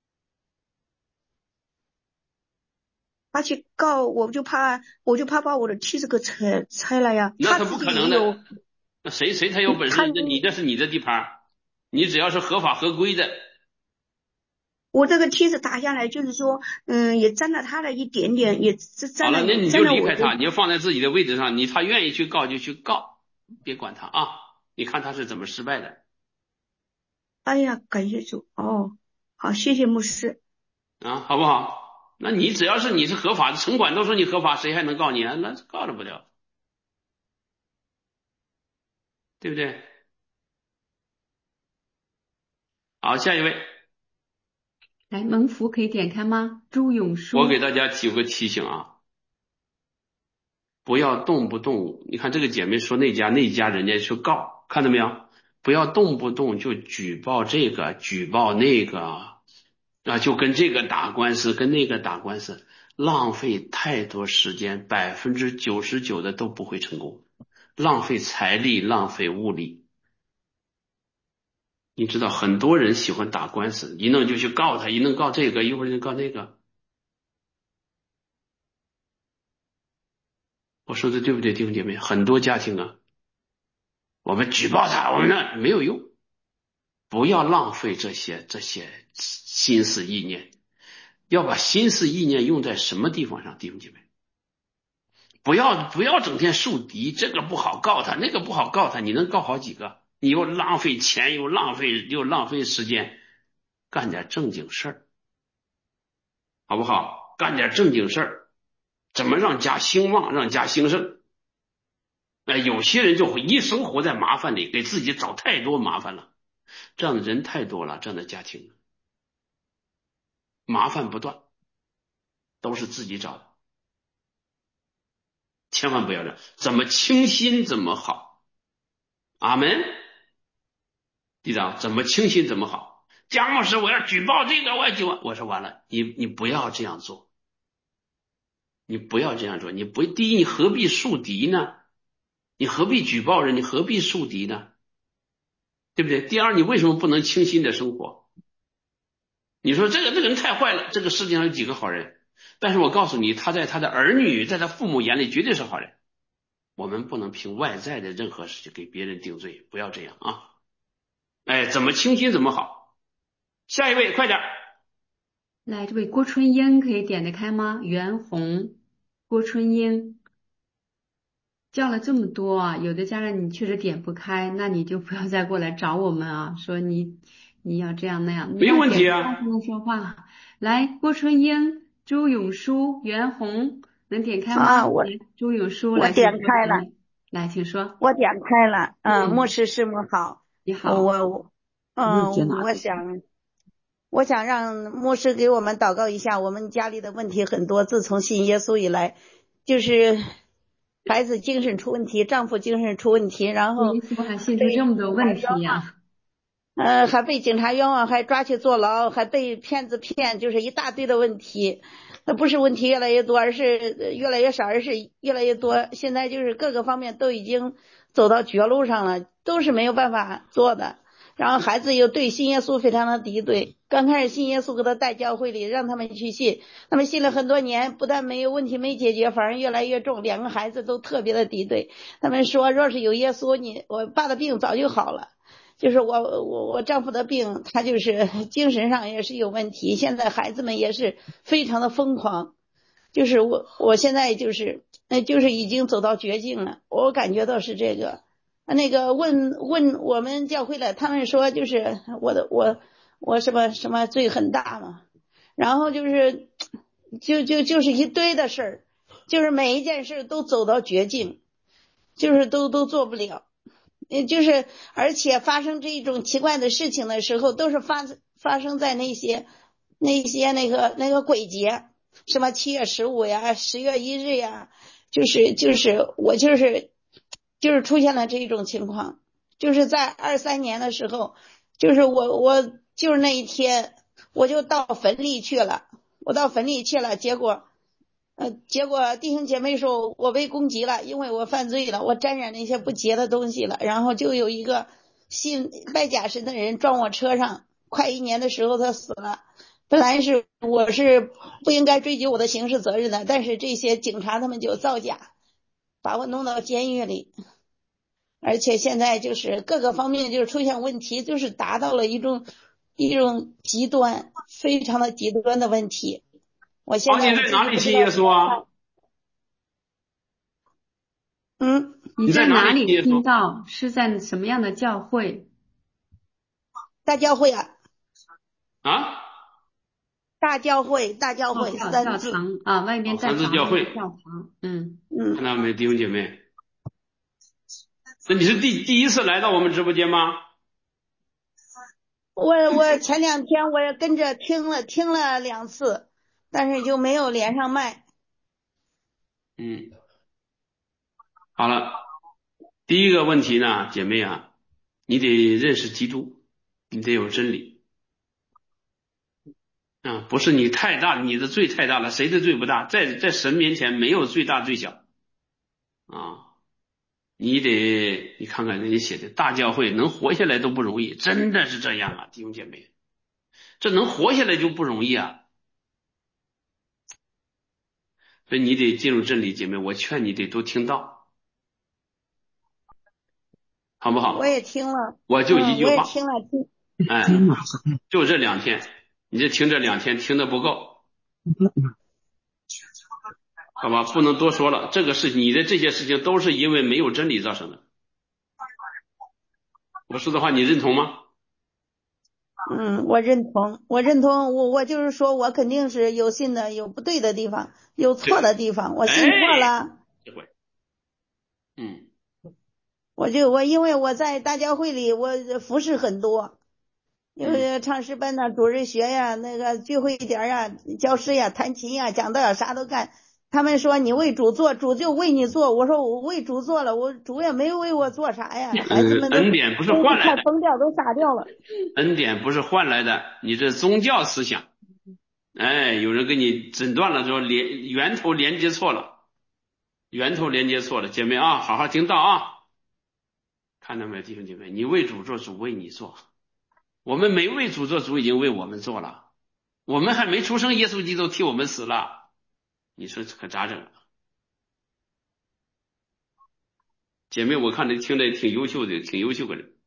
他去告，我就怕，我就怕把我的梯子给拆拆了呀。 那他不可能的。那谁谁才有本事？那你这是你的地盘，你只要是合法合规的。 我这个梯子打下来，就是说，嗯，也占了他的一点点，也是占了。 好了，那你就离开他，你就放在自己的位置上，你他愿意去告就去告，别管他啊！你看他是怎么失败的。 哎呀，感谢主哦，好，谢谢牧师啊，好不好？那你只要是你是合法的，城管都说你合法，谁还能告你啊？那告了不了，对不对？好，下一位。 来，蒙福可以点开吗？朱永书。 我给大家提个提醒啊，不要动不动，你看这个姐妹说那家那家人家去告，看到没有？不要动不动就举报这个举报那个啊，就跟这个打官司跟那个打官司，浪费太多时间，百分之九十九的都不会成功，浪费财力浪费物力。你知道很多人喜欢打官司，一弄就去告他，一弄告这个，一会儿就告那个。我说的对不对，弟兄姐妹？很多家庭啊，我们举报他，我们那没有用，不要浪费这些这些心思意念，要把心思意念用在什么地方上，弟兄姐妹？不要不要整天树敌，这个不好告他，那个不好告他，你能告好几个？你又浪费钱，又浪费又浪费时间，干点正经事儿，好不好？干点正经事儿，怎么让家兴旺，让家兴盛？哎，有些人就会一生活在麻烦里，给自己找太多麻烦了，这样的人太多了，这样的家庭麻烦不断，都是自己找的，千万不要这样，怎么清心怎么好，阿门。弟长，怎么清心怎么好。姜老师，我要举报这个，我要举报，我说完了，你你不要这样做，你不要这样做，你不第一，你何必树敌呢？你何必举报人？你何必树敌呢？对不对？第二，你为什么不能清心的生活？你说这个这个人太坏了，这个世界上有几个好人？但是我告诉你，他在他的儿女，在他父母眼里绝对是好人。我们不能凭外在的任何事情给别人定罪，不要这样啊！哎，怎么清心怎么好。下一位，快点。 来，这位郭春英可以点得开吗？袁红，郭春英。叫了这么多啊，有的家人你确实点不开，那你就不要再过来找我们啊，说你你要这样那样， 没问题啊。 不能说话。来，郭春英、朱永书、袁红，能点开吗？ 啊，我朱永书， 我点开了， 来，请说。 我点开了，嗯，牧师师母好， 你好， 我嗯，我想我想让牧师给我们祷告一下，我们家里的问题很多，自从信耶稣以来，就是孩子精神出问题，丈夫精神出问题，然后耶稣还信出这么多问题呀、啊？ 呃，还被警察冤枉，还抓去坐牢，还被骗子骗，就是一大堆的问题。那不是问题越来越多，而是越来越少，而是越来越多。现在就是各个方面都已经走到绝路上了，都是没有办法做的。然后孩子又对信耶稣非常的敌对，刚开始信耶稣给他带教会里，让他们去信，他们信了很多年，不但没有问题没解决，反而越来越重。两个孩子都特别的敌对，他们说若是有耶稣，你我爸的病早就好了。就是我我我丈夫的病，他就是精神上也是有问题，现在孩子们也是非常的疯狂，就是我我现在就是呃就是已经走到绝境了，我感觉到是这个。那个问问我们教会了，他们说就是我的我我什么什么罪很大嘛，然后就是就就就是一堆的事儿，就是每一件事都走到绝境，就是都都做不了。就是而且发生这种奇怪的事情的时候，都是发发生在那些那些那个那个鬼节，什么七月十五呀，十月一日呀，就是就是我就是就是出现了这种情况。就是在二三年的时候，就是我我就是那一天我就到坟里去了，我到坟里去了，结果呃，结果弟兄姐妹说我被攻击了，因为我犯罪了，我沾染那些不洁的东西了，然后就有一个信拜假神的人撞我车上，快一年的时候他死了。本来是我是不应该追究我的刑事责任的，但是这些警察他们就造假，把我弄到监狱里，而且现在就是各个方面就是出现问题，就是达到了一种一种极端，非常的极端的问题。我现在你在哪里信耶稣啊？ 嗯， 你在哪里听到？是在什么样的教会？ 大教会啊。 啊？ 大教会，大教会， 哦、教三字教堂啊，外面带三字教会。 教堂，嗯嗯。 看到没，弟兄姐妹？那你是第第一次来到我们直播间吗？ 我我前两天我也跟着听了听了两次，但是就没有连上麦。 嗯，好了，第一个问题呢，姐妹啊，你得认识基督，你得有真理啊，不是你太大，你的罪太大了，谁的罪不大？在在神面前没有罪大罪小啊。你得你看看人家写的大教会能活下来都不容易，真的是这样啊，弟兄姐妹，这能活下来就不容易啊。所以你得进入真理，姐妹，我劝你得多听道，好不好？ 我也听了， 我就一句话， 嗯、我也听了听， 哎，就这两天，你这听这两天听的不够，好吧？不能多说了，这个事你的这些事情都是因为没有真理造成的。我说的话你认同吗？ 嗯，我认同，我认同，我我就是说我肯定是有信的，有不对的地方，有错的地方，我信错了。 这回，嗯， 我就我因为我在大教会里，我服侍很多，因为唱诗班呐、主日学呀、那个聚会点呀、教师呀、弹琴呀、讲道呀，啥都干。他们说你为主做，主就为你做。我说我为主做了，我主也没为我做啥呀。孩子们都恩典不是换来的， 快疯掉，都傻掉了。 恩典不是换来的，你这宗教思想，哎，有人给你诊断了，说连源头连接错了，源头连接错了，姐妹啊，好好听到啊，看到没有，弟兄姐妹，你为主做，主为你做。我们没为主做，主已经为我们做了。我们还没出生，耶稣基督替我们死了。你说可咋整？姐妹，我看你听着挺优秀的，挺优秀的人。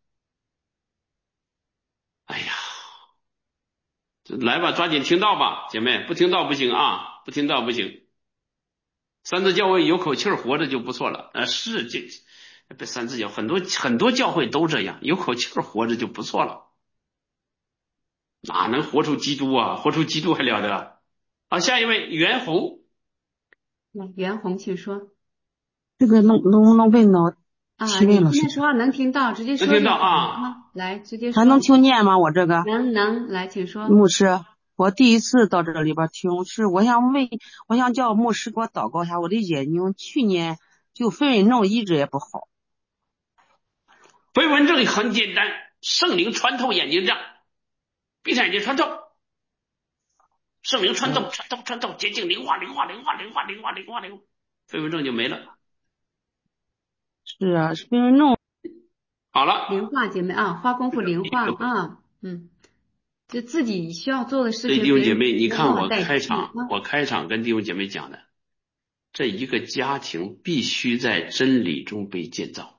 哎呀，来吧，抓紧听到吧，姐妹，不听到不行啊，不听到不行。三字教会有口气活着就不错了。啊，是这这三字教很多很多教会都这样，有口气活着就不错了。哪能活出基督啊？活出基督还了得？好，下一位袁红。 来，袁红，请说。 这个能能能问到啊， 提问了你现在说话能听到，直接说。 能听到啊。 来，直接说。 还能听见吗？我这个。 能能，来，请说。 牧师，我第一次到这里边听，是我想问，我想叫牧师给我祷告一下，我的眼睛去年就飞蚊症一直也不好。 飞蚊症很简单， 圣灵穿透眼睛，这样闭上眼睛穿透，圣灵穿透穿透穿透，洁净灵化灵化灵化灵化灵化灵化灵化，飞蚊症就没了。 是啊，是因为弄好了， 灵化姐妹啊，花功夫灵化啊，嗯，就自己需要做的事情。 弟兄姐妹，你看我开开场，我开场跟弟兄姐妹讲的，这一个家庭必须在真理中被建造，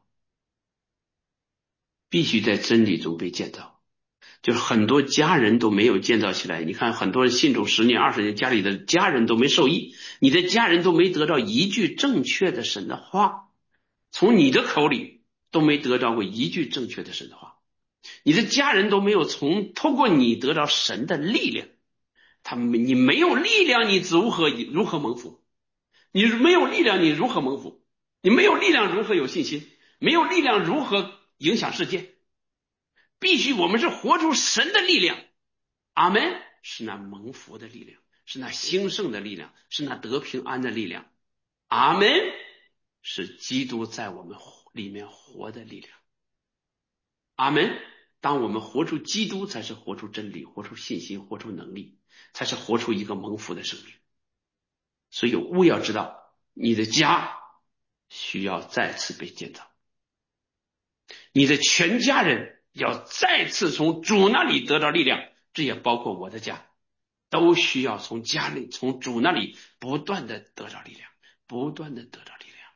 必须在真理中被建造。就是很多家人都没有建造起来，你看很多人信主十年、二十年，家里的家人都没受益，你的家人都没得到一句正确的神的话，从你的口里都没得到过一句正确的神的话，你的家人都没有从透过你得到神的力量，他们你没有力量，你如何如何蒙福？你没有力量，你如何蒙福？你没有力量，如何有信心？没有力量，如何影响世界？必须我们是活出神的力量，阿们，是那蒙福的力量，是那兴盛的力量，是那得平安的力量，阿们，是基督在我们里面活的力量，阿们。当我们活出基督，才是活出真理，活出信心，活出能力，才是活出一个蒙福的生命。所以务要知道，你的家需要再次被建造，你的全家人要再次从主那里得到力量，这也包括我的家，都需要从家里从主那里不断的得到力量，不断的得到力量。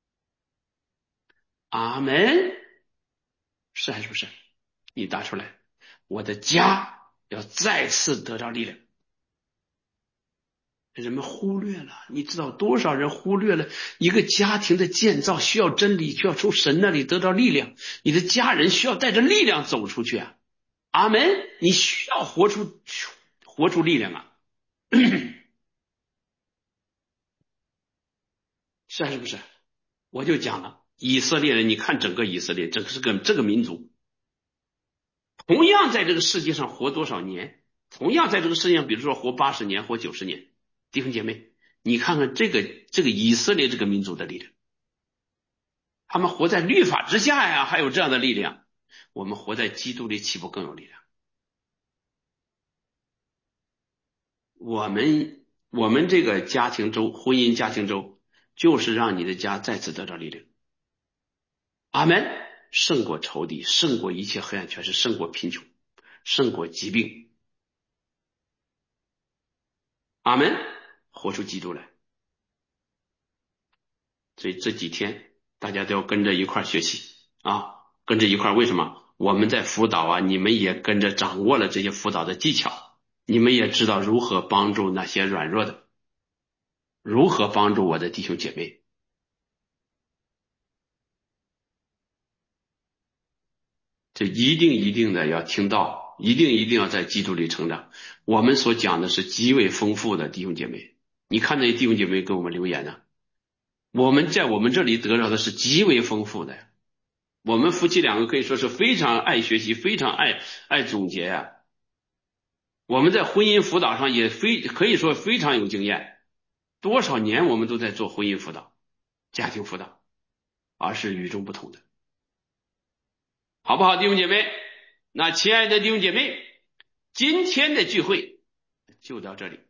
阿们，是还是不是？你答出来，我的家要再次得到力量。人们忽略了，你知道多少人忽略了一个家庭的建造需要真理，需要从神那里得到力量，你的家人需要带着力量走出去啊，阿们，你需要活出活出力量啊是还是不是？我就讲了以色列人，你看整个以色列，这个是个这个民族同样在这个世界上活多少年，同样在这个世界上比如说活八十年活九十年，弟兄姐妹，你看看这个这个以色列这个民族的力量，他们活在律法之下呀，还有这样的力量，我们活在基督里岂不更有力量？我们我们这个家庭周婚姻家庭周就是让你的家再次得到力量，阿们，胜过仇敌，胜过一切黑暗权势，胜过贫穷，胜过疾病，阿们，活出基督来。所以这几天大家都要跟着一块学习啊，跟着一块，为什么？我们在辅导啊，你们也跟着掌握了这些辅导的技巧，你们也知道如何帮助那些软弱的，如何帮助我的弟兄姐妹。这一定一定的要听到，一定一定要在基督里成长。我们所讲的是极为丰富的，弟兄姐妹，你看那些弟兄姐妹给我们留言呢、啊，我们在我们这里得到的是极为丰富的。我们夫妻两个可以说是非常爱学习，非常爱爱总结呀、啊。我们在婚姻辅导上也非可以说非常有经验，多少年我们都在做婚姻辅导、家庭辅导，而是与众不同的，好不好，弟兄姐妹？那亲爱的弟兄姐妹，今天的聚会就到这里。